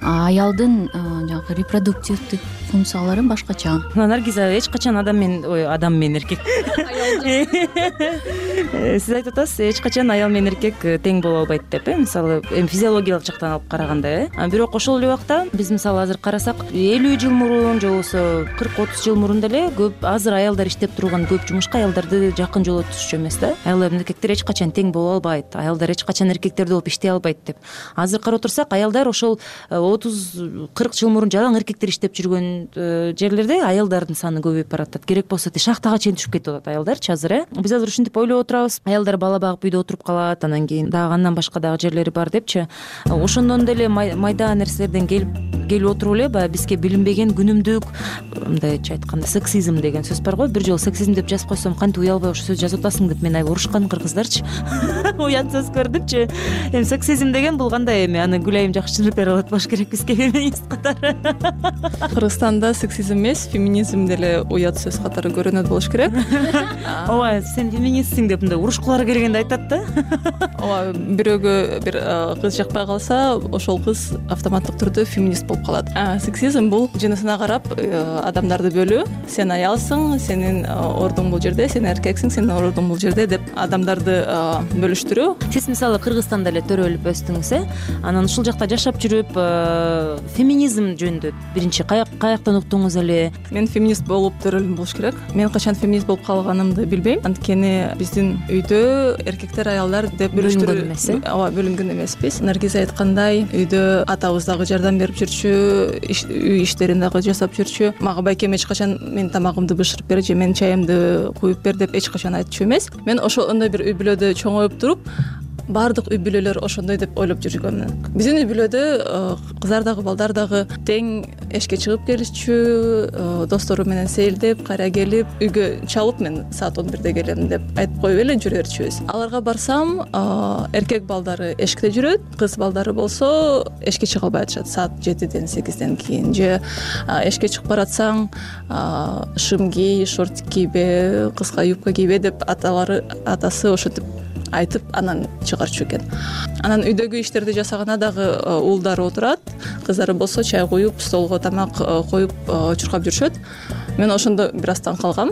аялдын жанагы репродуктивдик функциялары башкача. Наргиза, эч качан адам менен, ой, адам менен эркек. Сиз айтып атасыз, эч качан аял менен эркек тең боло албайт деп, э, мисалы, эми физиологиялык жактан алып караганда, э. Бирок ошол эле убакта биз мисалы азыр карасак, элүү жыл мурун же болбосо кырк отуз жыл мурун деле көп азыр аялдар иштеп турган көп жумушка аялдарды жакын жолотушчу эмес да. Аялдар менен эркектер эч качан тең боло албайт. Аялдар эч качан эркектердей болуп иштей албайт деп. Азыр карап отурсак, аялдар ошол отуз кырк жыл мурун жалаң эркектер иштеп жүргөн жерлерде аялдардын саны көбөйүп баратат. Керек болсо ти шахтага чейин түшүп кетип атат аялдарчы азыр, э. Биз азыр ушинтип ойлоп отурабыз. Аялдар бала багып үйдө отуруп калат, анан кийин дагы андан башка дагы жерлери бар депчи. Ошондон деле майда нерселерден келип келип отуруп эле баягы бизге билинбеген күнүмдүк мындайча айтканда сексизм деген сөз бар го. Бир жолу сексизм деп жазып койсом кантип уялбай ошол сөздү жазып атасың деп мени аябай урушкан кыргыздарчы. Уят сөз көрдүмчү. Эми сексизм деген бул кандай эми? Аны Гүлайым жакшы түшүнүп бере алат болуш керек бизге феминист катары. Кыргызстанда сексизм эмес, феминизм деле уят сөз катары көрүнөт болуш керек. Ооба, сен феминистсиң деп мындай урушкулары келгенде айтат да. Ооба, бирөөгө бир кыз жакпай калса, ошол кыз автоматтык түрдө феминист болуп калат. Сексизм бул жынысына карап адамдарды бөлүү. Сен аялсың, сенин ордуң бул жерде, сен эркексиң, сенин ордуң бул жерде деп адамдарды бөлүштүрүү. Сиз мисалы Кыргызстанда эле төрөлүп өстүңүз, э? Анан ушул жакта жашап жүрүп, феминизм жөнүндө биринчи каяктан уктуңуз эле? Мен феминист болуп төрөлдүм болуш керек. Мен качан феминист болуп калганымды билбейм. Анткени биздин үйдө эркектер, аялдар деп бөлүштүрүү эмес. Ооба, бөлүнгөн эмеспиз. Наргиза айткандай, үйдө атабыз дагы жардам берип жүрчү, үй иштерин дагы жасап жүрчү. Мага байкем эч качан мен тамагымды бышырып бер же мен чайымды куюп бер деп эч качан айтчу эмес. Мен ошол андай бир үй бүлөдө чоңоюп туруп, баардык үй бүлөлөр ошондой деп ойлоп жүргөмүн. Биздин үй бүлөдө кыздар дагы, балдар дагы тең эшикке чыгып келишчү, достору менен сейилдеп, кайра келип, үйгө чалып мен саат он бирде келем деп айтып коюп эле жүрө берчүбүз. Аларга барсам, эркек балдары эшикте жүрөт, кыз балдары болсо эшикке чыга албай атышат саат жетиден сегизден кийин. Же эшикке чыгып баратсаң, шым кий, шорт кийбе, кыска юбка кийбе деп аталары, атасы ошентип айтып анан чыгарчу экен. Анан үйдөгү иштерди жасагана дагы уулдары отурат, кыздары болсо чай куюп, столго тамак коюп чуркап жүрүшөт. Мен ошондо бир аз таң калгам.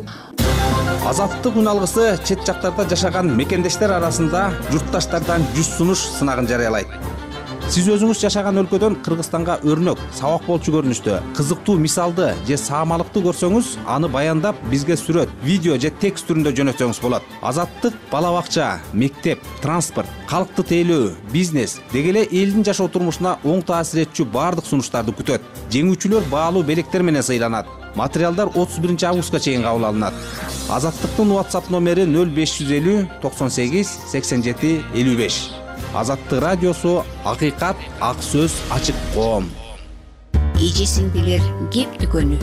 Азаттык үн алгысы чет жактарда жашаган мекендештер арасында журтташтардан жүз сунуш сынагын жарыялайт. Сиз өзүңүз жашаган өлкөдөн Кыргызстанга өрнөк, сабак болчу көрүнүштө кызыктуу мисалды же саамалыкты көрсөңүз, аны баяндап бизге сүрөт, видео же текст түрүндө жөнөтсөңүз болот. Азаттык бала бакча, мектеп, транспорт, калкты тейлөө, бизнес деги эле элдин жашоо турмушуна оң таасир этчү баардык сунуштарды күтөт. Жеңүүчүлөр баалуу белектер менен сыйланат. Материалдар отуз биринчи августка чейин кабыл алынат. Азаттыктын WhatsApp номери нөл беш жүз элүү токсон сегиз сексен жети элүү беш. Азаттык радиосу, акыйкат, ак сөз, ачык коом. Эже сиңдилер кеп дүкөнү.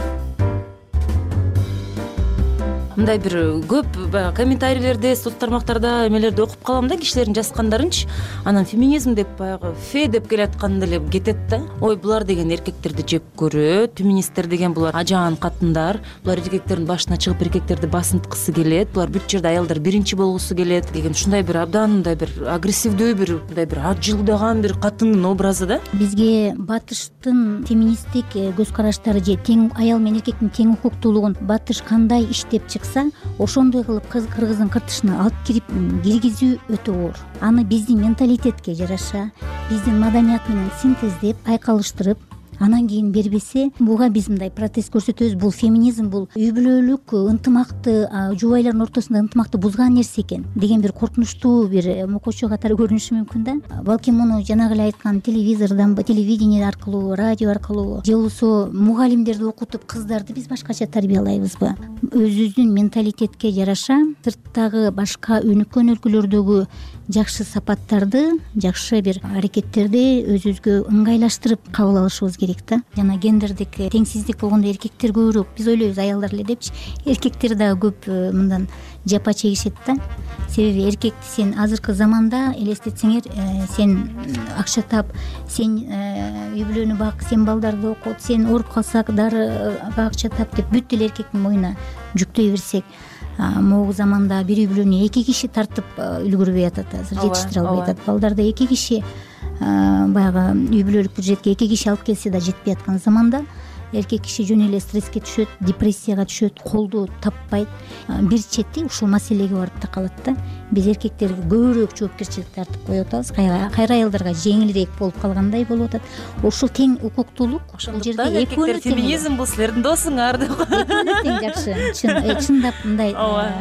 Мындай бир көп баягы комментарийлерде, соц тармактарда эмелерди окуп калам да, кишилердин жазгандарынчы. Анан феминизм деп баягы фе деп келаткан деле кетет да. Ой, булар деген эркектерди жеп көрөт, феминисттер деген булар ажаан катындар, булар эркектердин башына чыгып эркектерди басынткысы келет, булар бүт жерде аялдар биринчи болгусу келет деген ушундай бир абдан мындай бир агрессивдүү, бир мындай бир ажылдаган бир катындын образы да. Бизге батыштын феминисттик көз караштары же тең аял менен эркектин тең укуктуулугун батыш кандай иштеп чыкса, ошондой кылып кыргыздын кыртышына алып кирип киргизүү өтө оор. Аны биздин менталитетке жараша, биздин маданият менен синтездеп, айкалыштырып, анан кийин бербесе, буга биз мындай протест көрсөтөбүз. Бул феминизм, бул үй бүлөлүк ынтымакты, жубайлардын ортосунда ынтымакты бузган нерсе экен деген бир коркунучтуу бир мокочу катары көрүнүшү мүмкүн да. Балким муну жанагы эле айткан телевизордон, телевидение аркылуу, радио аркылуу же болбосо мугалимдерди окутуп кыздарды биз башкача тарбиялайбызбы? Өзүбүздүн менталитетке жараша сырттагы башка өнүккөн өлкөлөрдөгү жакшы сапаттарды, жакшы бир аракеттерди өзүбүзгө ыңгайлаштырып кабыл алышыбыз керек да. Жана гендердик теңсиздик болгондо эркектер көбүрөөк, биз ойлойбуз аялдар эле депчи, эркектер дагы көп мындан жапа чегишет да. Себеби эркекти сен азыркы заманда элестетсеңер, сен акча тап, сен үй бүлөнү бак, сен балдарды окут, сен ооруп калсак дарыга акча тап деп бүт эле эркектин моюна жүктөй берсек, могу заманда бир үй бүлөнү эки киши тартып үлгүрбөй атат, азыр жетиштире албай атат. Балдарды эки киши баягы үй бүлөлүк бюджетке эки киши алып келсе да жетпей аткан заманда эркек киши жөн эле стресске түшөт, депрессияга түшөт, колду таппайт. Бир чети ушул маселеге барып такалат да. Биз эркектерге көбүрөөк жоопкерчилик тартып коюп атабыз, кайра аялдарга жеңилирээк болуп калгандай болуп атат. Ушул тең укуктуулук бул жерде экөөнү тең. Феминизм бул силердин досуңар деп. Экөөнү тең жакшы. Чындап мындай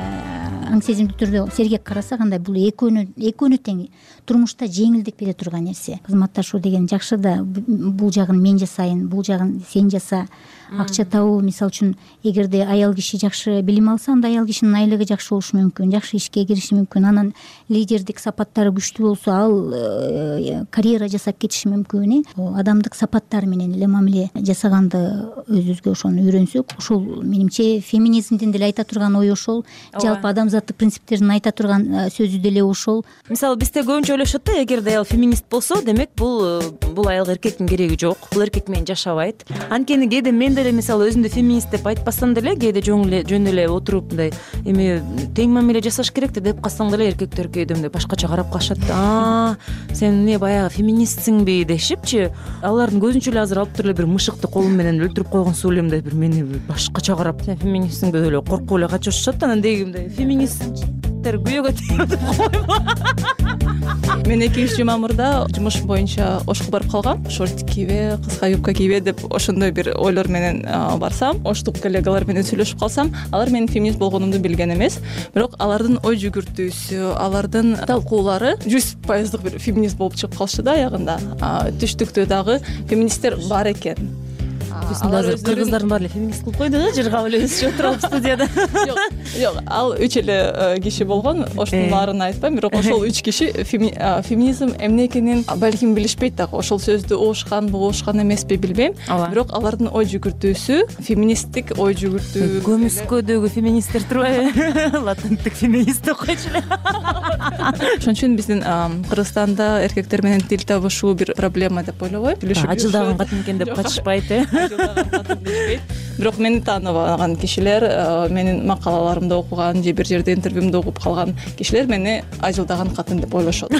аң сезимдүү түрдө сергек карасак, андай бул экөөнү экөөнү тең турмушта жеңилдик бере турган нерсе. Кызматташуу деген жакшы да, бул жагын мен жасайын, бул жагын сен жаса, акча табуу. Мисалы үчүн эгерде аял киши жакшы билим алса, анда аял кишинин айлыгы жакшы болушу мүмкүн, жакшы ишке кириши мүмкүн. Анан лидердик сапаттары күчтүү болсо, ал карьера жасап кетиши мүмкүн. Адамдык сапаттар менен эле мамиле жасаганды өзүбүзгө ошону үйрөнсөк, ошол менимче феминизмдин деле айта турган ою ошол, жалпы адамзаттык принциптердин айта турган сөзү деле ошол. Мисалы бизде көбүнчө ойлошот да, эгерде аял феминист болсо, демек бул бул аялга эркектин кереги жок, бул эркек менен жашабайт. Анткени кээде мен деле мисалы өзүмдү феминист деп айтпасам деле, кээде жөн эле отуруп мындай эми тең мамиле жасаш керек деп калсаң деле эркектер кээде мындай башкача карап калышат да. А, сен эмне баягы феминистсиңби дешипчи, алардын көзүнчө эле азыр алып туруп эле бир мышыкты колум менен өлтүрүп койгонсу эле мындай бир мени башкача карап, сен феминистсиңби деп эле коркуп эле качышат. Анан деги мындай феминисттер күйөөгө тийип мен экинчи мамырда жумуш боюнча Ошко барып калгам. Шорт кийбе, кыска юбка кийбе деп ошондой бир ойлор менен барсам, Оштук коллегалар менен сүйлөшүп калсам, алар менин феминист болгонумду билген эмес, бирок алардын ой жүгүртүүсү, алардын талкуулары жүз пайыздык бир феминист болуп чыгып калышты да аягында. Түштүктө дагы феминисттер бар экен. Азыр кыргыздардын баары эле феминист кылып койду да, жыргап эле өсүшүп отуруп студияда. Жок, жок, ал үч эле киши болгон. Оштун баарын айтпайм, бирок ошол үч киши феминизм эмне экенин балким билишпейт дагы. Ошол сөздү угушканбы, угушкан эмеспи билбейм, бирок алардын ой жүгүртүүсү феминисттик ой жүгүртүү. Көмүскөдөгү феминисттер турбайбы? Латенттик феминист деп койчу эле. Ошон үчүн биздин Кыргызстанда эркектер менен тил табышуу бир проблема деп ойлобойм. Ажылдаган катын экен деп качышпайт э. Бирок мени тааныбаган кишилер, менин макалаларымды окуган же бир жерде интервьюмду окуп калган кишилер мени ажылдаган катын деп ойлошот.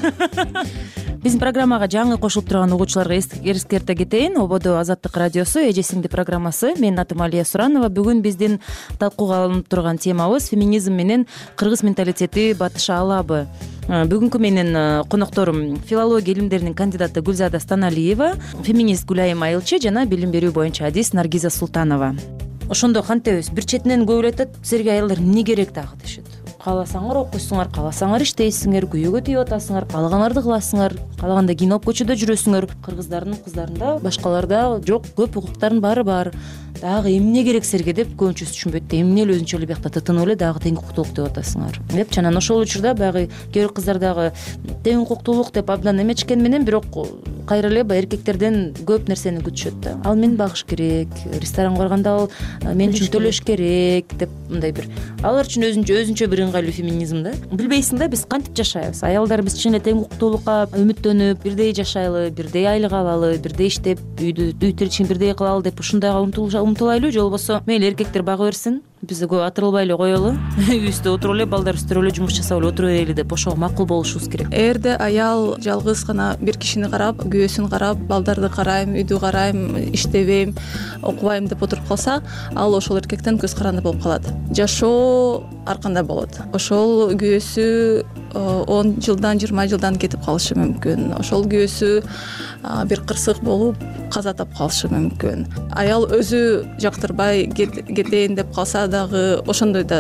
Биздин программага жаңы кошулуп турган угуучуларга эскерте кетейин. Ободо Азаттык радиосу Эжесиңди программасы. Менин атым Алия Суранова. Бүгүн биздин талкууга алынып турган темабыз феминизм менен кыргыз менталитети батыша алабы. Бүгүнкү менин конокторум филология илимдеринин кандидаты Гүлзада Станалиева, феминист Гүлайым Айылчы жана билим берүү боюнча адис Наргиза Султанова. Ошондо кантебиз, бир четинен көп эле айтат, силерге аялдар эмне керек дагы дешет. Кааласаңар окуйсуңар, кааласаңар иштейсиңер, күйөөгө тийип атасыңар, каалаганарды кыласыңар, каалаганда кийинип көчөдө жүрөсүңөр. Кыргыздардын кыздарында, башкаларда жок, көп укуктардын баары бар. Дагы эмне керек силерге деп көбүнчөсү түшүнбөйт. Эмне эле өзүнчө эле биякта тытынып эле дагы тең укуктуулук деп атасыңар. Деп чанан ошол учурда баягы кээ бир кыздар дагы тең укуктуулук деп абдан эметишкен менен, бирок кайра эле баягы эркектерден көп нерсени күтүшөт да. Ал мени багыш керек, ресторанга барганда ал мен үчүн төлөш керек деп мындай бир. Алар үчүн өзүнчө өзүнчө бир ыңгайлуу феминизм да. Билбейсиң да, биз кантип жашайбыз? Аялдарыбыз чын эле тең укуктуулукка үмүттөнүп, бирдей жашайлы, бирдей айлык алалы, бирдей иштеп, үйдү үй тиричин бирдей кылалы деп ушундайга умтулайлы, же болбосо мейли эркектер бага берсин, биз көп атырылбай эле коелу, үйүбүздө отуруп эле, балдар өстүрүп эле, жумуш жасап эле отура берели деп ошого макул болушубуз керек. Эгерде аял жалгыз гана бир кишини карап, күйөөсүн карап, балдарды карайм, үйдү карайм, иштебейм, окубайм деп отуруп калса, ал ошол эркектен көз каранды болуп калат. Жашоо ар кандай болот. Ошол күйөөсү он жылдан, жыйырма жылдан кетип калышы мүмкүн. Ошол күйөөсү бир кырсык болуп каза тапып калышы мүмкүн. Аял өзү жактырбай кетейин деп калса дагы ошондой да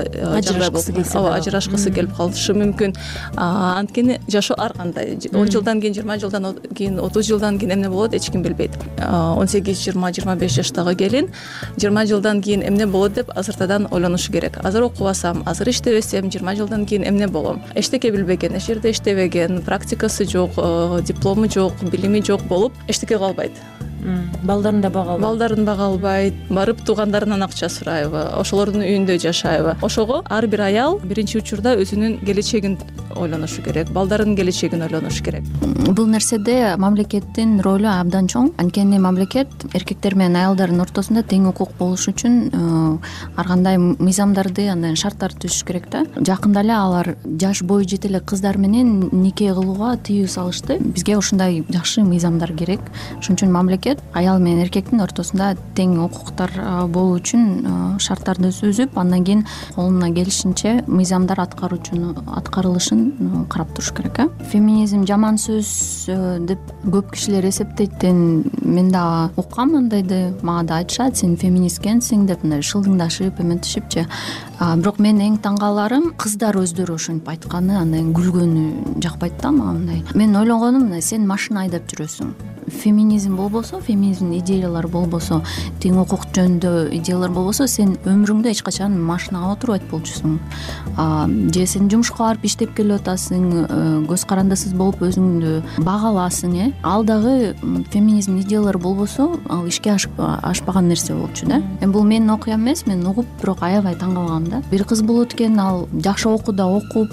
ажырашкысы келип калышы мүмкүн. Анткени жашоо ар кандай. он жылдан кийин, жыйырма жылдан кийин, отуз жылдан кийин эмне болот, эч ким билбейт. он сегиз, жыйырма, жыйырма беш жаштагы келин жыйырма жылдан кийин эмне болот деп азыртадан ойлонушу керек. Азыр окубасам, азыр иштебесем, жыйырма жылдан кийин эмне болом? Эчтеке билбеген, эч жерде иштебеген, практикасы жок, диплому жок, билими жок болуп эчтеке калбайт. Балдарын да бага албайт. Балдарын бага албайт. Барып туугандарынан акча сурайбы, ошолордун үйүндө жашайбы. Ошого ар бир аял биринчи учурда өзүнүн келечегин ойлонушу керек, балдарынын келечегин ойлонушу керек. Бул нерседе мамлекеттин ролу абдан чоң. Анткени мамлекет эркектер менен аялдардын ортосунда тең укук болуш үчүн ар кандай мыйзамдарды, андан шарттарды түзүш керек да. Жакында эле алар жаш бою жете эле кыздар менен нике кылууга тыюу салышты. Бизге ушундай жакшы мыйзамдар керек. Ошон үчүн мамлекет аял менен эркектин ортосунда тең укуктар болуу үчүн шарттарды түзүп, андан кийин колуна келишинче мыйзамдар аткаруучуну аткарылышын карап туруш керек. э Феминизм жаман сөз деп көп кишилер эсептейт. Мен да уккам андайды, мага да айтышат, сен феминист экенсиң деп, мындай шылдыңдашып, эметишипчи. Бирок мен эң таң каларым кыздар өздөрү ошентип айтканы, андан күлгөнү жакпайт да мага. Мындай мен ойлогонум, мына сен машина айдап жүрөсүң, феминизм болбосо, феминизмдин идеялары болбосо, тең укук жөнүндө идеялар болбосо, сен өмүрүңдө эч качан машинага отурбайт болчусуң. Же сен жумушка барып иштеп келип атасың, көз карандысыз болуп өзүңдү багаласың, э? Ал дагы феминизмдин идеялары болбосо, ал ишке ашпаган нерсе болчу да. Эми бул менин окуям эмес, мен угуп, бирок аябай таң калгам да. Бир кыз болот экен, ал жакшы окууда окуп,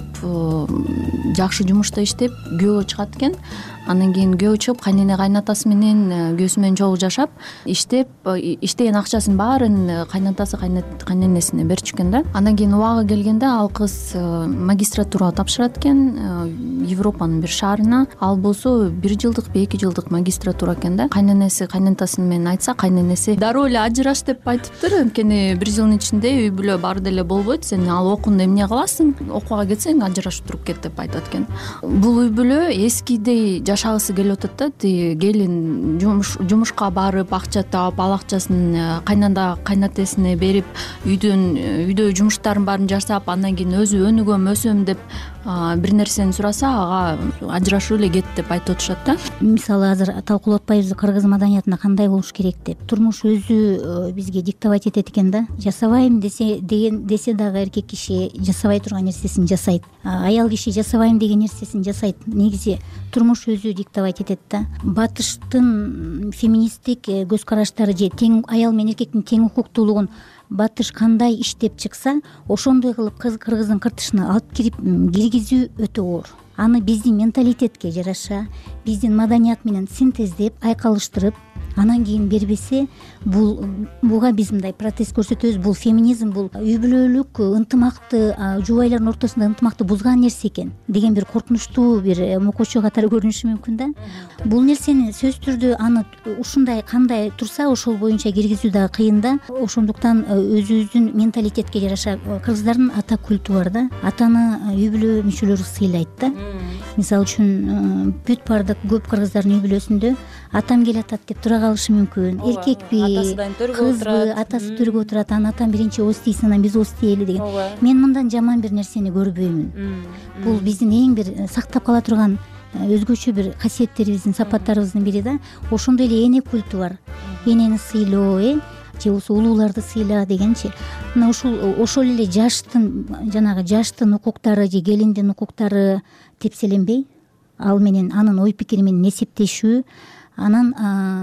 жакшы жумушта иштеп, күйөөгө чыгат экен. Андан кийин күйөө чыгып, кайнене кайнатасы менен, күйөөсү менен чогуу жашап, иштеп, иштеген акчасын баарын кайнатасы кайненесине берчү экен да. Андан кийин убагы келгенде ал кыз магистратурага тапшырат экен, Европанын бир шаарына. Ал болсо бир жылдыкпы, эки жылдык магистратура экен да. Кайненеси кайнатасы менен айтса, кайненеси дароо эле ажыраш деп айтыптыр. Анткени бир жылдын ичинде үй бүлө баары деле болбойт. Сен ал окууну эмне кыласың? Окууга кетсең ажырашып туруп кет деп айтат экен. Бул үй бүлө эскидей жашагысы келип атат да. Тиги келин жумушка барып, акча таап, ал акчасын кайнанда кайнатесине берип, үйдөн үйдө жумуштарын баарын жасап, андан кийин өзү өнүгөм, өсөм деп бир нерсени сураса, ага ажырашып эле кет деп айтып атышат да. Мисалы азыр талкуулап атпайбызбы, кыргыз маданиятында кандай болуш керек деп. Турмуш өзү бизге диктовать этет экен да. Жасабайм десе деген десе дагы эркек киши жасабай турган нерсесин жасайт. Аял киши жасабайм деген нерсесин жасайт. Негизи турмуш өзү диктовать этет да. Батыштын феминисттик көз караштары же тең аял менен эркектин тең укуктуулугун батыш кандай иштеп чыкса, ошондой кылып кыргыздын кыртышына алып кирип киргизүү өтө оор. Аны биздин менталитетке жараша, биздин маданият менен синтездеп, айкалыштырып, анан кийин бербесе, бул буга биз мындай протест көрсөтөбүз. Бул феминизм, бул үй бүлөлүк ынтымакты, жубайлардын ортосунда ынтымакты бузган нерсе экен деген бир коркунучтуу бир мокочу катары көрүнүшү мүмкүн да. Бул нерсени сөзсүз түрдө аны ушундай кандай турса, ошол боюнча киргизүү дагы кыйын да. Ошондуктан өзүбүздүн менталитетке жараша кыргыздардын ата культу бар да. Атаны үй бүлө мүчөлөрү сыйлайт да. Мисалы үчүн бүт бардык көп кыргыздардын үй бүлөсүндө атам келатат деп тура калышы мүмкүн. Эркекпи, кызбы, атасы төргө отурат, анан атам биринчи ооз тийсин, анан биз ооз тиели деген. Мен мындан жаман бир нерсени көрбөймүн. Бул биздин эң бир сактап кала турган өзгөчө бир касиеттерибиздин, сапаттарыбыздын бири да. Ошондой эле эне культу бар. Энени сыйлоо, э же болбосо улууларды сыйла дегенчи. Мына ушул ошол эле жаштын, жанагы жаштын укуктары же келиндин укуктары тепселенбей, ал менен анын ой пикири менен эсептешүү, анан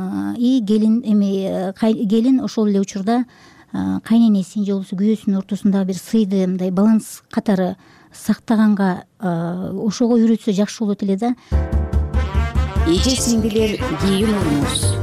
и келин эми келин ошол эле учурда кайненесин же болбосо күйөөсүнүн ортосундагы бир сыйды мындай баланс катары сактаганга ошого үйрөтсө жакшы болот эле да. Эже сиңдилер, кийинүүңүз.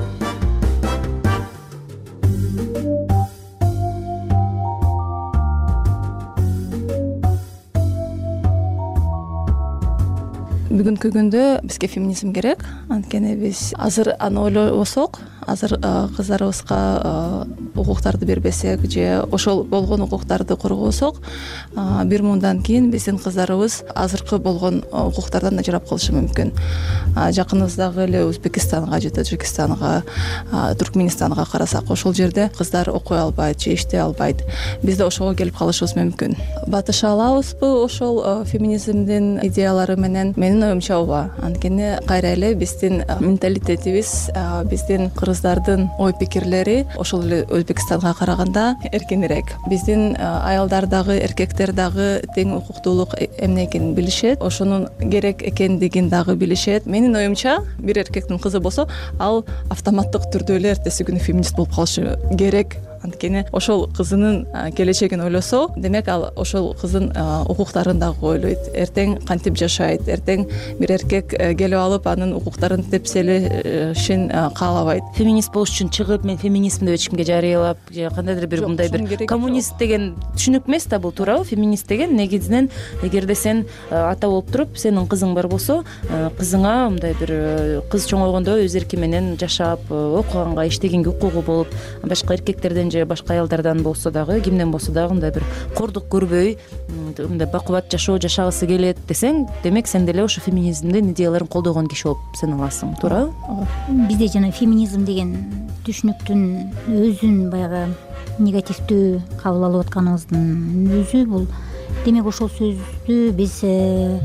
Бүгүнкү күндө бизге феминизм керек. Анткени биз азыр аны ойлобосок, азыр кыздарыбызга укуктарды бербесек же ошол болгон укуктарды коргобосок, бир муундан кийин биздин кыздарыбыз азыркы болгон укуктардан ажырап калышы мүмкүн. Жакыныбыздагы эле Өзбекстанга же Таджикистанга, Туркменистанга карасак, ошол жерде кыздар окуй албайт же иштей албайт. Биз да ошого келип калышыбыз мүмкүн. Батыша алабызбы ошол феминизмдин идеялары менен? Менин оюмча ооба. Анткени кайра эле биздин менталитетибиз, биздин кыргыздардын ой пикирлери ошол эле Өзбекстанга караганда эркинирээк. Биздин аялдар дагы, эркектер дагы тең укуктуулук эмне экенин билишет, ошонун керек экендигин дагы билишет. Менин оюмча, бир эркектин кызы болсо, ал автоматтык түрдө эле эртеси күнү феминист болуп калышы керек. Анткени ошол кызынын келечегин ойлосо, демек ал ошол кыздын укуктарын дагы ойлойт. Эртең кантип жашайт, эртең бир эркек келип алып анын укуктарын тепселешин каалабайт. Феминист болуш үчүн чыгып, мен феминистмин деп эч кимге жарыялап, же кандайдыр бир мындай бир коммунист деген түшүнүк эмес да бул, туурабы? Феминист деген негизинен эгерде сен ата болуп туруп, сенин кызың бар болсо, кызыңа мындай бир кыз чоңойгондо өз эрки менен жашап, окуганга, иштегенге укугу болуп, башка эркектерден же башка аялдардан болсо дагы, кимден болсо дагы мындай бир кордук көрбөй, мындай бакубат жашоо жашагысы келет десең, демек сен деле ошо феминизмдин идеяларын колдогон киши болуп сен аласың, туурабы? Бизде жана феминизм деген түшүнүктүн өзүн баягы негативдүү кабыл алып атканыбыздын өзү бул. Демек ошол сөздү биз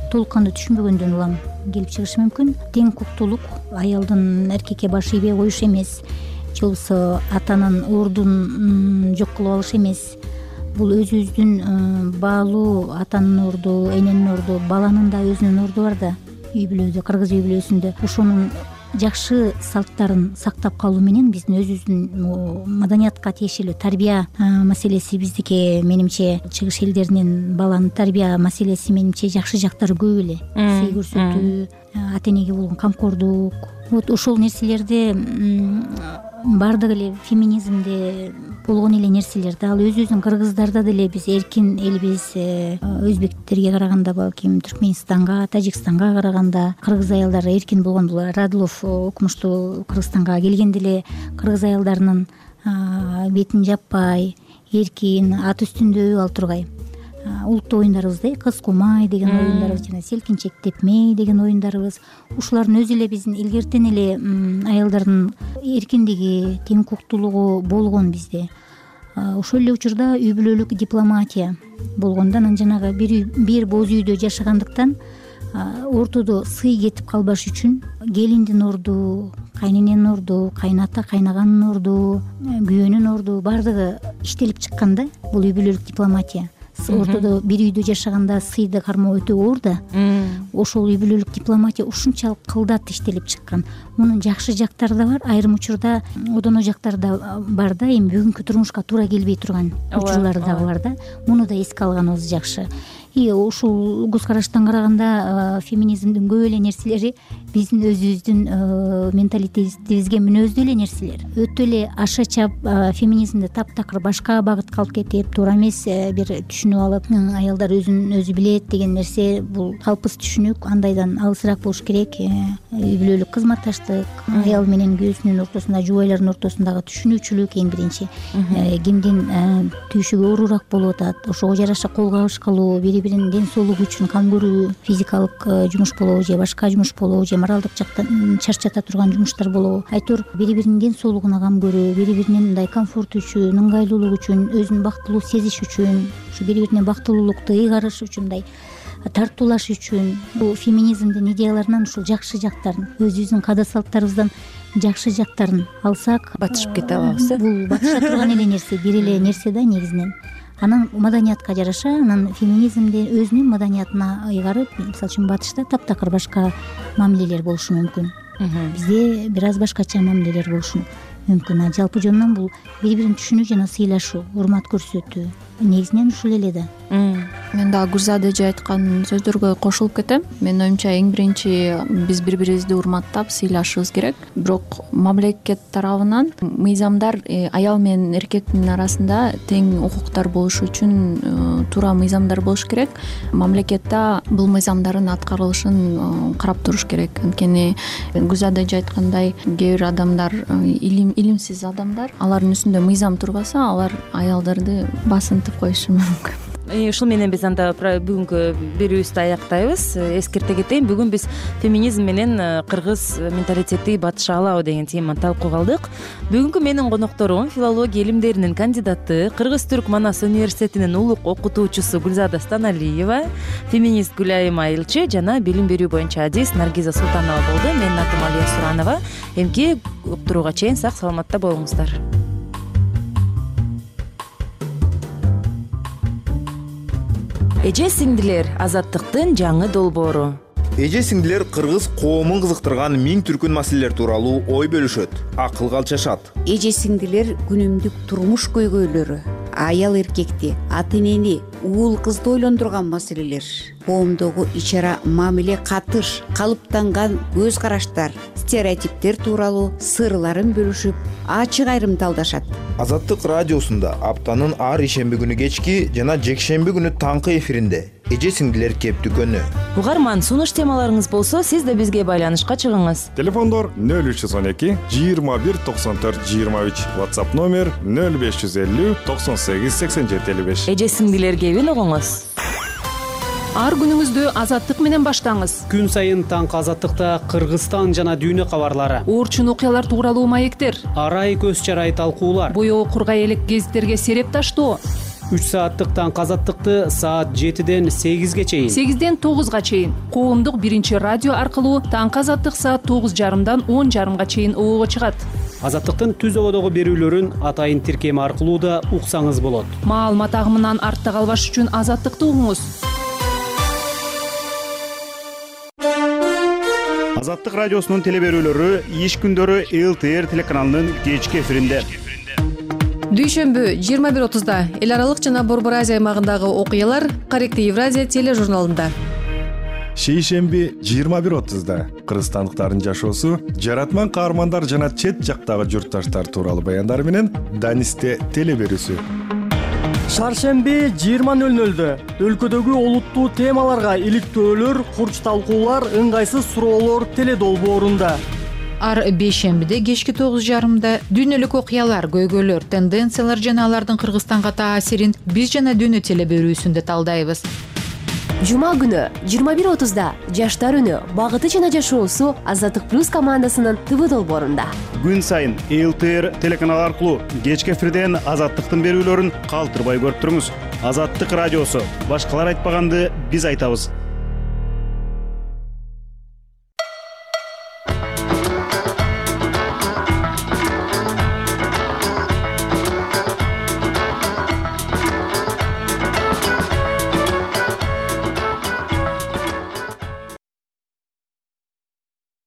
толук кандуу түшүнбөгөндөн улам келип чыгышы мүмкүн. Тең укуктуулук аялдын эркекке баш ийбей коюш эмес, же болбосо атанын ордун жок кылып алыш эмес. Бул өзүбүздүн баалуу атанын орду, эненин орду, баланын да өзүнүн орду бар да. Үй бүлөдө, кыргыз үй бүлөсүндө ошонун жакшы салттарын сактап калуу менен биздин өзүбүздүн маданиятка тиешелүү тарбия маселеси биздики менимче чыгыш элдеринин баланын тарбия маселеси менимче жакшы жактары көп эле. Сый көрсөтүү, ата энеге болгон камкордук, вот ошол нерселерди баардык эле феминизмде болгон эле нерселер да. Ал өзүбүздүн кыргыздарда деле биз эркин элбиз, өзбектерге караганда, балким Түркменистанга, Тажикстанга караганда кыргыз аялдары эркин болгон. Бул Радулов окумуштуу Кыргызстанга келгенде эле кыргыз аялдарынын бетин жаппай, эркин, ат үстүндө ал тургай. Улуттуу оюндарыбызда кыз кумай деген оюндарыбыз жана селкинчек тепмей деген оюндарыбыз, ушулардын өзү эле биздин илгертен эле аялдардын эркиндиги, тең укуктуулугу болгон бизде. Ошол эле учурда үй бүлөлүк дипломатия болгондо, анан жанагы бир бир боз үйдө жашагандыктан ортодо сый кетип калбаш үчүн келиндин орду, кайнененин орду, кайната кайнаганын орду, күйөөнүн орду баардыгы иштелип чыккан да. Бул үй бүлөлүк дипломатия. Ортодо бир үйдө жашаганда сыйды кармоо өтө оор да. Ошол үй бүлөлүк дипломатия ушунчалык кылдат иштелип чыккан. Мунун жакшы жактары да бар, айрым учурда одоно жактары да бар да. Эми бүгүнкү турмушка туура келбей турган учурлары дагы бар да. Муну да эске алганыбыз жакшы. И ушул көз караштан караганда феминизмдин көп эле нерселери биздин өзүбүздүн менталитетибизге мүнөздүү эле нерселер. Өтө эле аша чап феминизмди таптакыр башка багытка алып кетип, туура эмес бир түшүнүп алып, аялдар өзүн өзү билет деген нерсе бул калпсыз түшүнүк. Андайдан алысыраак болуш керек. Үй бүлөлүк кызматташтык, аял менен күйөөсүнүн ортосунда, жубайлардын ортосундагы түшүнүүчүлүк эң биринчи. Кимдин түйшүгү оорураак болуп атат, ошого жараша кол кабыш кылуу, бири биринин ден соолугу үчүн кам көрүү, физикалык жумуш болобу же башка жумуш болобу же моралдык жактан чарчата турган жумуштар болобу, айтор бири биринин ден соолугуна кам көрүү, бири биринин мындай комфорт үчүн, ыңгайлуулук үчүн, өзүн бактылуу сезиш үчүн, ушу бири бирине бактылуулукту ыйгарыш үчүн, мындай тартуулаш үчүн. Бул феминизмдин идеяларынан ушул жакшы жактарын, өзүбүздүн каада салттарыбыздан жакшы жактарын алсак, батышып кете алабыз. Бул батыша турган эле нерсе, бир эле нерсе да негизинен. Анан маданиятка жараша, анан феминизмде өзүнүн маданиятына ыйгарып, мисалы үчүн батышта таптакыр башка мамилелер болушу мүмкүн. Бизде бир аз башкача мамилелер болушу мүмкүн. Жалпы жонунан бул бири бирин түшүнүү жана сыйлашуу, урмат көрсөтүү негизинен ушул эле да. Мен дагы Гүлзада эже айткан сөздөргө кошулуп кетем. Менин оюмча эң биринчи биз бири бирибизди урматтап сыйлашыбыз керек. Бирок мамлекет тарабынан мыйзамдар аял менен эркектин арасында тең укуктар болушу үчүн туура мыйзамдар болуш керек. Мамлекетте бул мыйзамдардын аткарылышын карап туруш керек. Анткени Гүлзада эже айткандай, кээ бир адамдар, илим илимсиз адамдар, алардын үстүндө мыйзам турбаса, алар аялдарды басынтып коюшу мүмкүн. Ушул менен биз анда бүгүнкү берүүбүздү аяктайбыз. Эскерте кетейин, бүгүн биз феминизм менен кыргыз менталитети батыша алабы деген теманы талкууга алдык. Бүгүнкү менин конокторум филология илимдеринин кандидаты, Кыргыз-Түрк Манас университетинин улук окутуучусу Гүлзада Станалиева, феминист Гүлайым Айылчы жана билим берүү боюнча адис Наргиза Султанова болду. Менин атым Алия Суранова. Эмки уктурууга чейин сак саламатта болуңуздар. Эже сиңдилер — азаттыктын жаңы долбоору. Эже сиңдилер кыргыз коомун кызыктырган миң түркүн маселелер тууралуу ой бөлүшөт, акыл калчашат. Эже сиңдилер күнүмдүк турмуш көйгөйлөрү, аял эркекти, ата энени, уул кызды ойлондурган маселелер, коомдогу ич ара мамиле, катыш, калыптанган көз караштар, стереотиптер тууралуу сырларын бөлүшүп, ачык айрымталдашат. Азаттык радиосунда аптанын ар ишемби күнү кечки жана жекшемби күнү таңкы эфиринде эже сиңдилер кептүкөнү. Угарман, сунуш темаларыңыз болсо, сиз да бизге байланышка чыгыңыз. Телефондор нөл үч жүз он эки жыйырма бир токсон төрт жыйырма үч, WhatsApp номер нөл беш жүз элүү токсон сегиз сексен жети элүү беш. Эже сиңдилер кебин угуңуз. Ар күнүңүздү азаттык менен баштаңыз. Күн сайын таңкы азаттыкта Кыргызстан жана дүйнө кабарлары, оорчун окуялар тууралуу маектер, арай көз чарай талкуулар, боёгу кургай элек гезиттерге сереп таштоо, үч сааттык таңкы азаттыкты саат жетиден сегизге чейин, сегизден тогузга чейин коомдук биринчи радио аркылуу таңкы азаттык саат тогуз жарымдан он жарымга чейин обого чыгат. Азаттыктын түз ободогу берүүлөрүн атайын тиркеми аркылуу да уксаңыз болот. Маалымат агымынан артта калбаш үчүн Азаттыкты угуңуз. Азаттык радиосунун телеберүүлөрү иш күндөрү эл тэ эр телеканалынын кечки эфиринде. Дүйшөмбү жыйырма бир отузда эл аралык жана Борбор Азия аймагындагы окуялар Корректив Евразия тележурналында. Шейшемби жыйырма бир отузда кыргызстандыктардын жашоосу, жаратман каармандар жана чет жактагы журтташтар тууралуу баяндар менен Данисте телеберүүсү. Шаршемби жыйырма нөл нөлдө өлкөдөгү олуттуу темаларга иликтөөлөр, курч талкуулар, ыңгайсыз суроолор теледолбоорунда. Ар бейшембиде кечки тогуз жарымда дүйнөлүк окуялар, көйгөйлөр, тенденциялар жана алардын Кыргызстанга таасирин биз жана дүйнө телеберүүсүндө талдайбыз. Жума күнү жыйырма бир отузда жаштар үнү, багыты жана жашоосу Азаттык плюс командасынын ТВ долбоорунда. Күн сайын эл тэ эр телеканалы аркылуу кечки эфирден Азаттыктын берүүлөрүн калтырбай көрүп туруңуз. Азаттык радиосу, башкалар айтпаганды биз айтабыз.